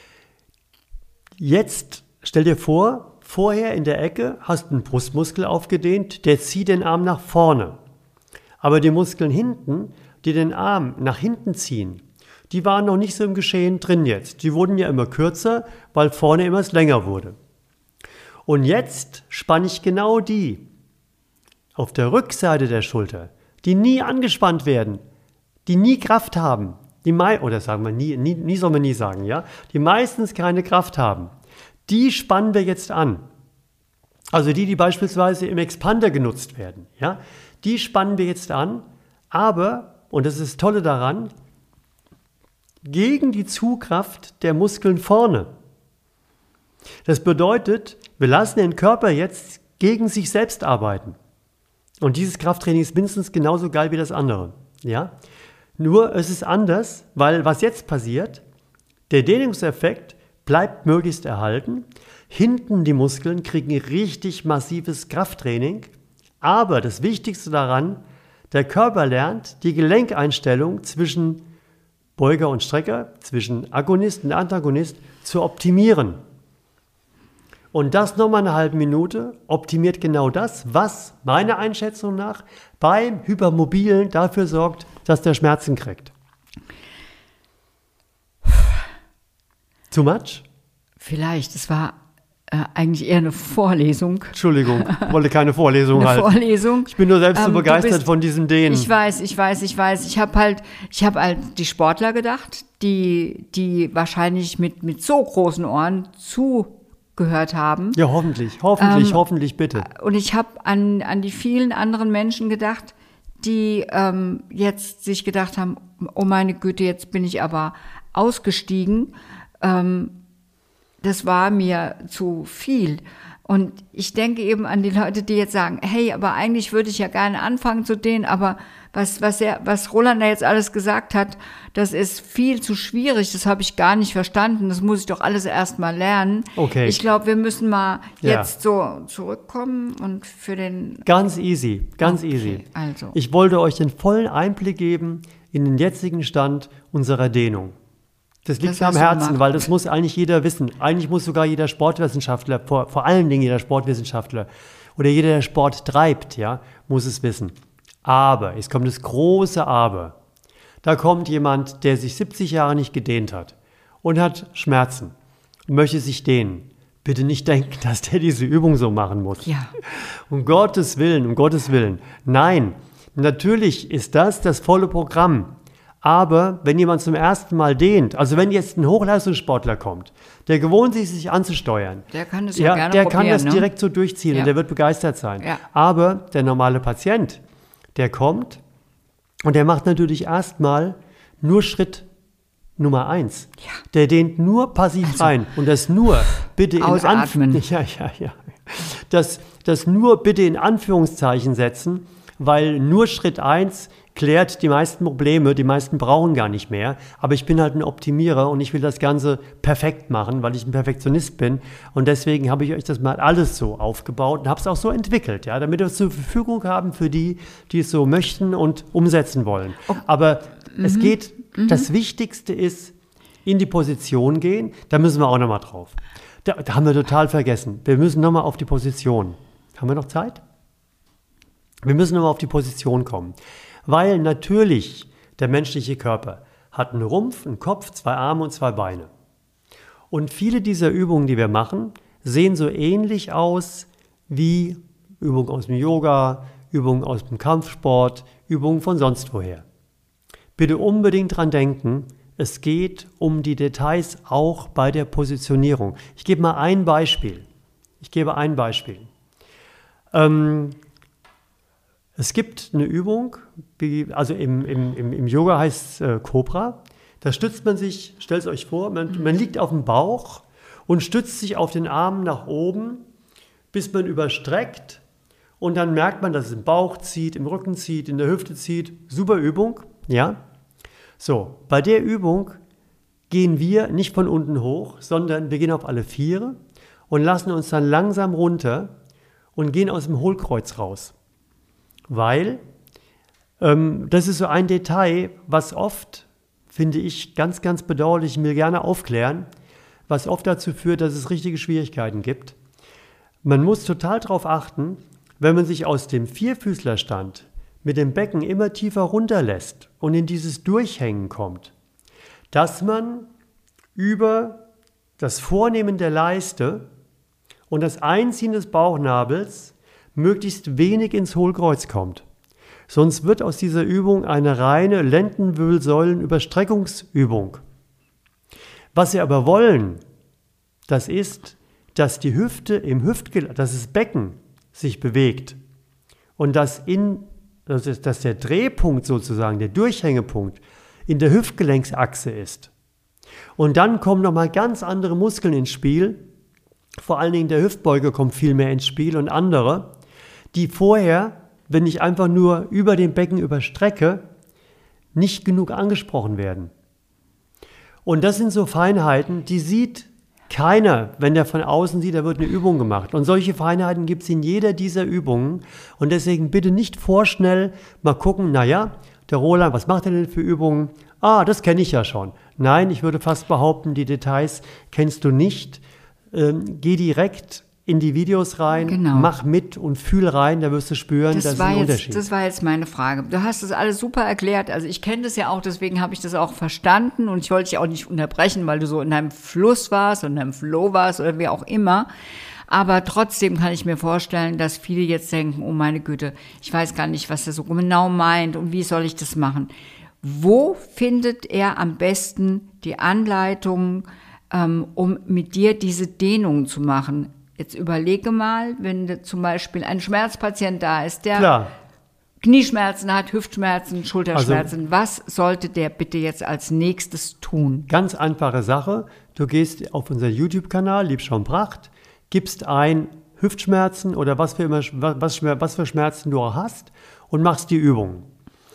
jetzt stell dir vor, vorher in der Ecke hast du einen Brustmuskel aufgedehnt, der zieht den Arm nach vorne. Aber die Muskeln hinten, die den Arm nach hinten ziehen, die waren noch nicht so im Geschehen drin jetzt. Die wurden ja immer kürzer, weil vorne immer es länger wurde. Und jetzt spanne ich genau die auf der Rückseite der Schulter, die nie angespannt werden, die nie Kraft haben, die mei- oder sagen wir nie, nie, nie soll man nie sagen, ja, die meistens keine Kraft haben. Die spannen wir jetzt an. Also die, die beispielsweise im Expander genutzt werden, ja, die spannen wir jetzt an, aber, und das ist das Tolle daran, gegen die Zugkraft der Muskeln vorne. Das bedeutet, wir lassen den Körper jetzt gegen sich selbst arbeiten. Und dieses Krafttraining ist mindestens genauso geil wie das andere. Ja? Nur es ist anders, weil was jetzt passiert, der Dehnungseffekt bleibt möglichst erhalten. Hinten die Muskeln kriegen richtig massives Krafttraining. Aber das Wichtigste daran, der Körper lernt, die Gelenkeinstellung zwischen Beuger und Strecker, zwischen Agonist und Antagonist zu optimieren. Und das nochmal eine halbe Minute optimiert genau das, was meiner Einschätzung nach beim Hypermobilen dafür sorgt, dass der Schmerzen kriegt. Too much? Vielleicht, es war äh, eigentlich eher eine Vorlesung. Entschuldigung, wollte keine Vorlesung eine halten. Vorlesung. Ich bin nur selbst Ähm, so du begeistert bist- von diesem Dehnen. Ich weiß, ich weiß, ich weiß. Ich habe halt, ich habe halt die Sportler gedacht, die, die wahrscheinlich mit, mit so großen Ohren zugehört haben. Ja, hoffentlich, hoffentlich, Ähm, hoffentlich, bitte. Und ich habe an, an die vielen anderen Menschen gedacht, die ähm, jetzt sich gedacht haben, oh meine Güte, jetzt bin ich aber ausgestiegen. Ähm, das war mir zu viel. Und ich denke eben an die Leute, die jetzt sagen, hey, aber eigentlich würde ich ja gerne anfangen zu dehnen, aber was, was, er, was Roland da jetzt alles gesagt hat, das ist viel zu schwierig, das habe ich gar nicht verstanden, das muss ich doch alles erst mal lernen. Okay. Ich glaube, wir müssen mal Ja. jetzt so zurückkommen und für den... Ganz easy, ganz Okay, easy. also. Ich wollte euch den vollen Einblick geben in den jetzigen Stand unserer Dehnung. Das liegt Das mir am hast du Herzen, gemacht. weil das muss eigentlich jeder wissen. Eigentlich muss sogar jeder Sportwissenschaftler, vor, vor allen Dingen jeder Sportwissenschaftler oder jeder, der Sport treibt, ja, muss es wissen. Aber, jetzt kommt das große Aber. Da kommt jemand, der sich siebzig Jahre nicht gedehnt hat und hat Schmerzen und möchte sich dehnen. Bitte nicht denken, dass der diese Übung so machen muss. Ja. Um Gottes Willen, um Gottes Willen. Nein, natürlich ist das das volle Programm. Aber wenn jemand zum ersten Mal dehnt, also wenn jetzt ein Hochleistungssportler kommt, der gewohnt ist, sich anzusteuern, Der kann das ja, ja, gerne der probieren, kann das ne? direkt so durchziehen Ja. und der wird begeistert sein. Ja. Aber der normale Patient, der kommt und der macht natürlich erstmal nur Schritt Nummer eins. Ja. Der dehnt nur passiv rein und das nur bitte in Ausatmen. Anf- ja, ja, ja. Das, das nur bitte in Anführungszeichen setzen, weil nur Schritt eins klärt die meisten Probleme, die meisten brauchen gar nicht mehr. Aber ich bin halt ein Optimierer und ich will das Ganze perfekt machen, weil ich ein Perfektionist bin. Und deswegen habe ich euch das mal alles so aufgebaut und habe es auch so entwickelt, ja, damit wir es zur Verfügung haben für die, die es so möchten und umsetzen wollen. Aber es geht, das Wichtigste ist, in die Position gehen. Da müssen wir auch nochmal drauf. Da, da haben wir total vergessen. Wir müssen nochmal auf die Position. Haben wir noch Zeit? Wir müssen nochmal auf die Position kommen. Weil natürlich der menschliche Körper hat einen Rumpf, einen Kopf, zwei Arme und zwei Beine. Und viele dieser Übungen, die wir machen, sehen so ähnlich aus wie Übungen aus dem Yoga, Übungen aus dem Kampfsport, Übungen von sonst woher. Bitte unbedingt dran denken, es geht um die Details auch bei der Positionierung. Ich gebe mal ein Beispiel. Ich gebe ein Beispiel. Ähm, es gibt eine Übung, also im, im, im Yoga heißt es äh, Cobra. Da stützt man sich, stellt es euch vor, man, man liegt auf dem Bauch und stützt sich auf den Armen nach oben, bis man überstreckt. Und dann merkt man, dass es im Bauch zieht, im Rücken zieht, in der Hüfte zieht. Super Übung, ja. So, bei der Übung gehen wir nicht von unten hoch, sondern wir gehen auf alle Viere und lassen uns dann langsam runter und gehen aus dem Hohlkreuz raus. Weil, ähm, das ist so ein Detail, was oft, finde ich, ganz, ganz bedauerlich, ich will gerne aufklären, was oft dazu führt, dass es richtige Schwierigkeiten gibt. Man muss total darauf achten, wenn man sich aus dem Vierfüßlerstand mit dem Becken immer tiefer runterlässt und in dieses Durchhängen kommt, dass man über das Vornehmen der Leiste und das Einziehen des Bauchnabels möglichst wenig ins Hohlkreuz kommt. Sonst wird aus dieser Übung eine reine Lendenwirbelsäulenüberstreckungsübung. Was wir aber wollen, das ist, dass die Hüfte im Hüftgelenk, dass das Becken sich bewegt und dass, in, dass der Drehpunkt sozusagen, der Durchhängepunkt in der Hüftgelenksachse ist. Und dann kommen nochmal ganz andere Muskeln ins Spiel, vor allen Dingen der Hüftbeuger kommt viel mehr ins Spiel und andere, die vorher, wenn ich einfach nur über dem Becken überstrecke, nicht genug angesprochen werden. Und das sind so Feinheiten, die sieht keiner, wenn der von außen sieht, da wird eine Übung gemacht. Und solche Feinheiten gibt es in jeder dieser Übungen. Und deswegen bitte nicht vorschnell mal gucken, naja, der Roland, was macht er denn für Übungen? Ah, das kenne ich ja schon. Nein, ich würde fast behaupten, die Details kennst du nicht. Ähm, geh direkt in die Videos rein, genau. Mach mit und fühl rein, da wirst du spüren, das, das ist ein jetzt, Unterschied. Das war jetzt meine Frage. Du hast das alles super erklärt. Also ich kenne das ja auch, deswegen habe ich das auch verstanden und ich wollte dich auch nicht unterbrechen, weil du so in deinem Fluss warst und in deinem Flow warst oder wie auch immer. Aber trotzdem kann ich mir vorstellen, dass viele jetzt denken, oh meine Güte, ich weiß gar nicht, was er so genau meint und wie soll ich das machen. Wo findet er am besten die Anleitungen, ähm, um mit dir diese Dehnungen zu machen? Jetzt überlege mal, wenn zum Beispiel ein Schmerzpatient da ist, der Klar. Knieschmerzen hat, Hüftschmerzen, Schulterschmerzen. Also, was sollte der bitte jetzt als nächstes tun? Ganz einfache Sache. Du gehst auf unser YouTube-Kanal, Liebscher und Pracht, gibst ein Hüftschmerzen oder was für, immer, was, was für Schmerzen du auch hast und machst die Übung.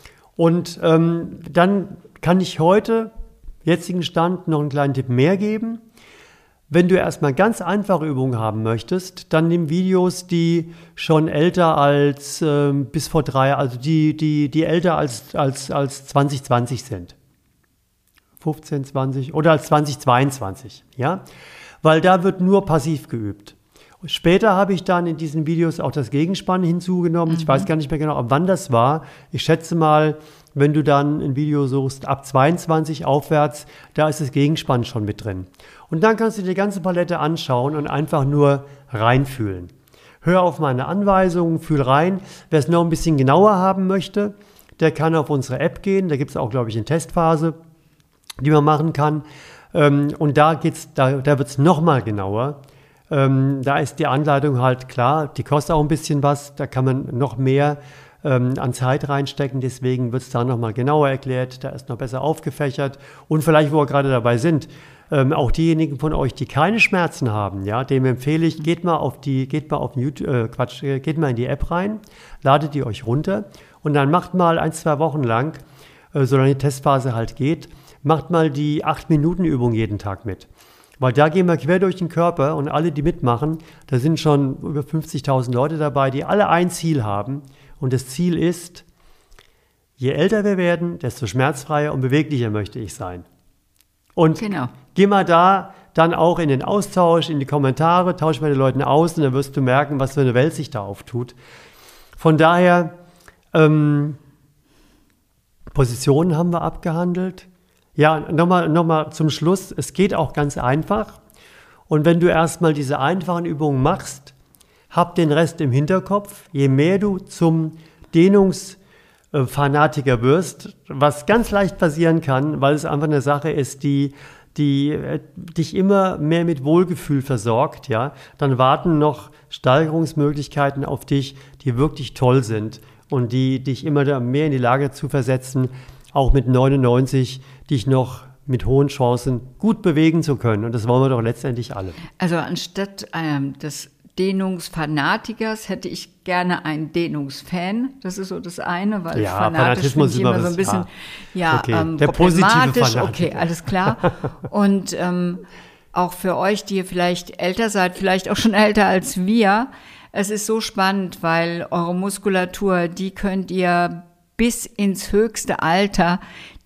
Und ähm, dann kann ich heute, jetzigen Stand, noch einen kleinen Tipp mehr geben. Wenn du erstmal ganz einfache Übungen haben möchtest, dann nimm Videos, die schon älter als äh, bis vor drei, also die, die, die älter als, als, als zwanzig zwanzig sind. fünfzehn, zwanzig oder als zwanzig zweiundzwanzig, ja? Weil da wird nur passiv geübt. Später habe ich dann in diesen Videos auch das Gegenspann hinzugenommen. Mhm. Ich weiß gar nicht mehr genau, ab wann das war. Ich schätze mal, wenn du dann ein Video suchst, ab zweiundzwanzig aufwärts, da ist das Gegenspann schon mit drin. Und dann kannst du dir die ganze Palette anschauen und einfach nur reinfühlen. Hör auf meine Anweisungen, fühl rein. Wer es noch ein bisschen genauer haben möchte, der kann auf unsere App gehen. Da gibt es auch, glaube ich, eine Testphase, die man machen kann. Und da geht's, da, da wird es nochmal genauer. Ähm, da ist die Anleitung halt klar, die kostet auch ein bisschen was, da kann man noch mehr ähm, an Zeit reinstecken, deswegen wird es da nochmal genauer erklärt, da ist noch besser aufgefächert und vielleicht, wo wir gerade dabei sind, ähm, auch diejenigen von euch, die keine Schmerzen haben, ja, dem empfehle ich, geht mal auf die, geht mal auf YouTube, äh, Quatsch, geht mal in die App rein, ladet die euch runter und dann macht mal ein, zwei Wochen lang, äh, solange die Testphase halt geht, macht mal die acht Minuten Übung jeden Tag mit. Weil da gehen wir quer durch den Körper und alle, die mitmachen, da sind schon über fünfzigtausend Leute dabei, die alle ein Ziel haben. Und das Ziel ist, je älter wir werden, desto schmerzfreier und beweglicher möchte ich sein. Und genau. Geh mal da dann auch in den Austausch, in die Kommentare, tausch mit den Leuten aus und dann wirst du merken, was für eine Welt sich da auftut. Von daher, ähm, Positionen haben wir abgehandelt. Ja, nochmal noch mal zum Schluss, es geht auch ganz einfach und wenn du erstmal diese einfachen Übungen machst, hab den Rest im Hinterkopf. Je mehr du zum Dehnungsfanatiker wirst, was ganz leicht passieren kann, weil es einfach eine Sache ist, die die äh, dich immer mehr mit Wohlgefühl versorgt, ja, dann warten noch Steigerungsmöglichkeiten auf dich, die wirklich toll sind und die dich immer mehr in die Lage zu versetzen, auch mit neunundneunzig dich noch mit hohen Chancen gut bewegen zu können. Und das wollen wir doch letztendlich alle. Also anstatt ähm, des Dehnungsfanatikers hätte ich gerne einen Dehnungsfan. Das ist so das eine, weil ja, fanatisch finde ich immer so ein bisschen ja, ja, okay. ähm, Der positive problematisch. Fanatiker. Okay, alles klar. Und ähm, auch für euch, die ihr vielleicht älter seid, vielleicht auch schon älter als wir, es ist so spannend, weil eure Muskulatur, die könnt ihr bis ins höchste Alter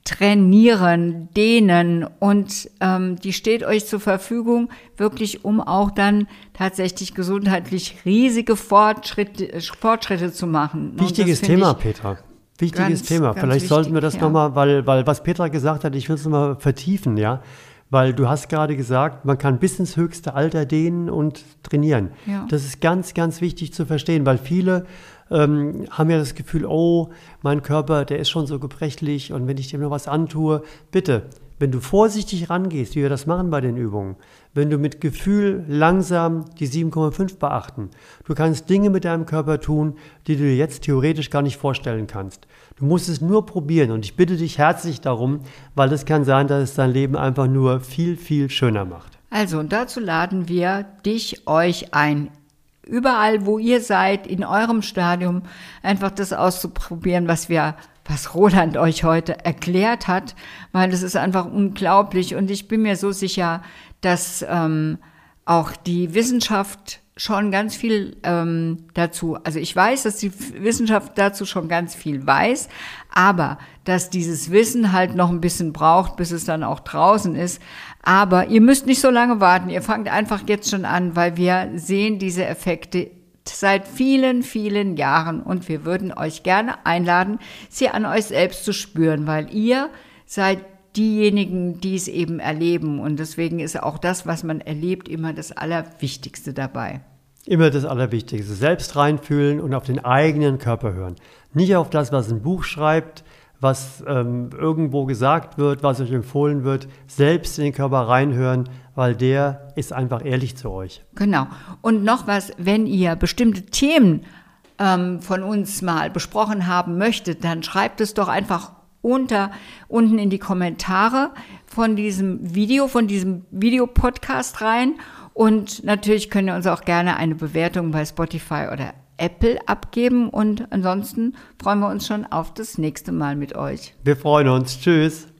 trainieren, dehnen und ähm, die steht euch zur Verfügung, wirklich um auch dann tatsächlich gesundheitlich riesige Fortschritte, Fortschritte zu machen. Wichtiges Thema, Petra. Wichtiges ganz, Thema. ganz Vielleicht wichtig, sollten wir das ja. nochmal, weil, weil was Petra gesagt hat, ich will es nochmal vertiefen, ja. Weil du hast gerade gesagt, man kann bis ins höchste Alter dehnen und trainieren. Ja. Das ist ganz, ganz wichtig zu verstehen, weil viele ähm, haben ja das Gefühl, oh, mein Körper, der ist schon so gebrechlich und wenn ich dem noch was antue, bitte, wenn du vorsichtig rangehst, wie wir das machen bei den Übungen, wenn du mit Gefühl langsam die sieben Komma fünf beachten, du kannst Dinge mit deinem Körper tun, die du dir jetzt theoretisch gar nicht vorstellen kannst. Du musst es nur probieren und ich bitte dich herzlich darum, weil es kann sein, dass es dein Leben einfach nur viel, viel schöner macht. Also, und dazu laden wir dich, euch ein, überall, wo ihr seid, in eurem Stadium, einfach das auszuprobieren, was wir, was Roland euch heute erklärt hat, weil es ist einfach unglaublich und ich bin mir so sicher, dass ähm, auch die Wissenschaft schon ganz viel ähm, dazu, also ich weiß, dass die Wissenschaft dazu schon ganz viel weiß, aber dass dieses Wissen halt noch ein bisschen braucht, bis es dann auch draußen ist. Aber ihr müsst nicht so lange warten, ihr fangt einfach jetzt schon an, weil wir sehen diese Effekte seit vielen, vielen Jahren und wir würden euch gerne einladen, sie an euch selbst zu spüren, weil ihr seid diejenigen, die es eben erleben und deswegen ist auch das, was man erlebt, immer das Allerwichtigste dabei. Immer das Allerwichtigste, selbst reinfühlen und auf den eigenen Körper hören. Nicht auf das, was ein Buch schreibt, was ähm, irgendwo gesagt wird, was euch empfohlen wird, selbst in den Körper reinhören, weil der ist einfach ehrlich zu euch. Genau. Und noch was, wenn ihr bestimmte Themen ähm, von uns mal besprochen haben möchtet, dann schreibt es doch einfach unter, unten in die Kommentare von diesem Video, von diesem Videopodcast rein. Und natürlich könnt ihr uns auch gerne eine Bewertung bei Spotify oder Apple abgeben. Und ansonsten freuen wir uns schon auf das nächste Mal mit euch. Wir freuen uns. Tschüss.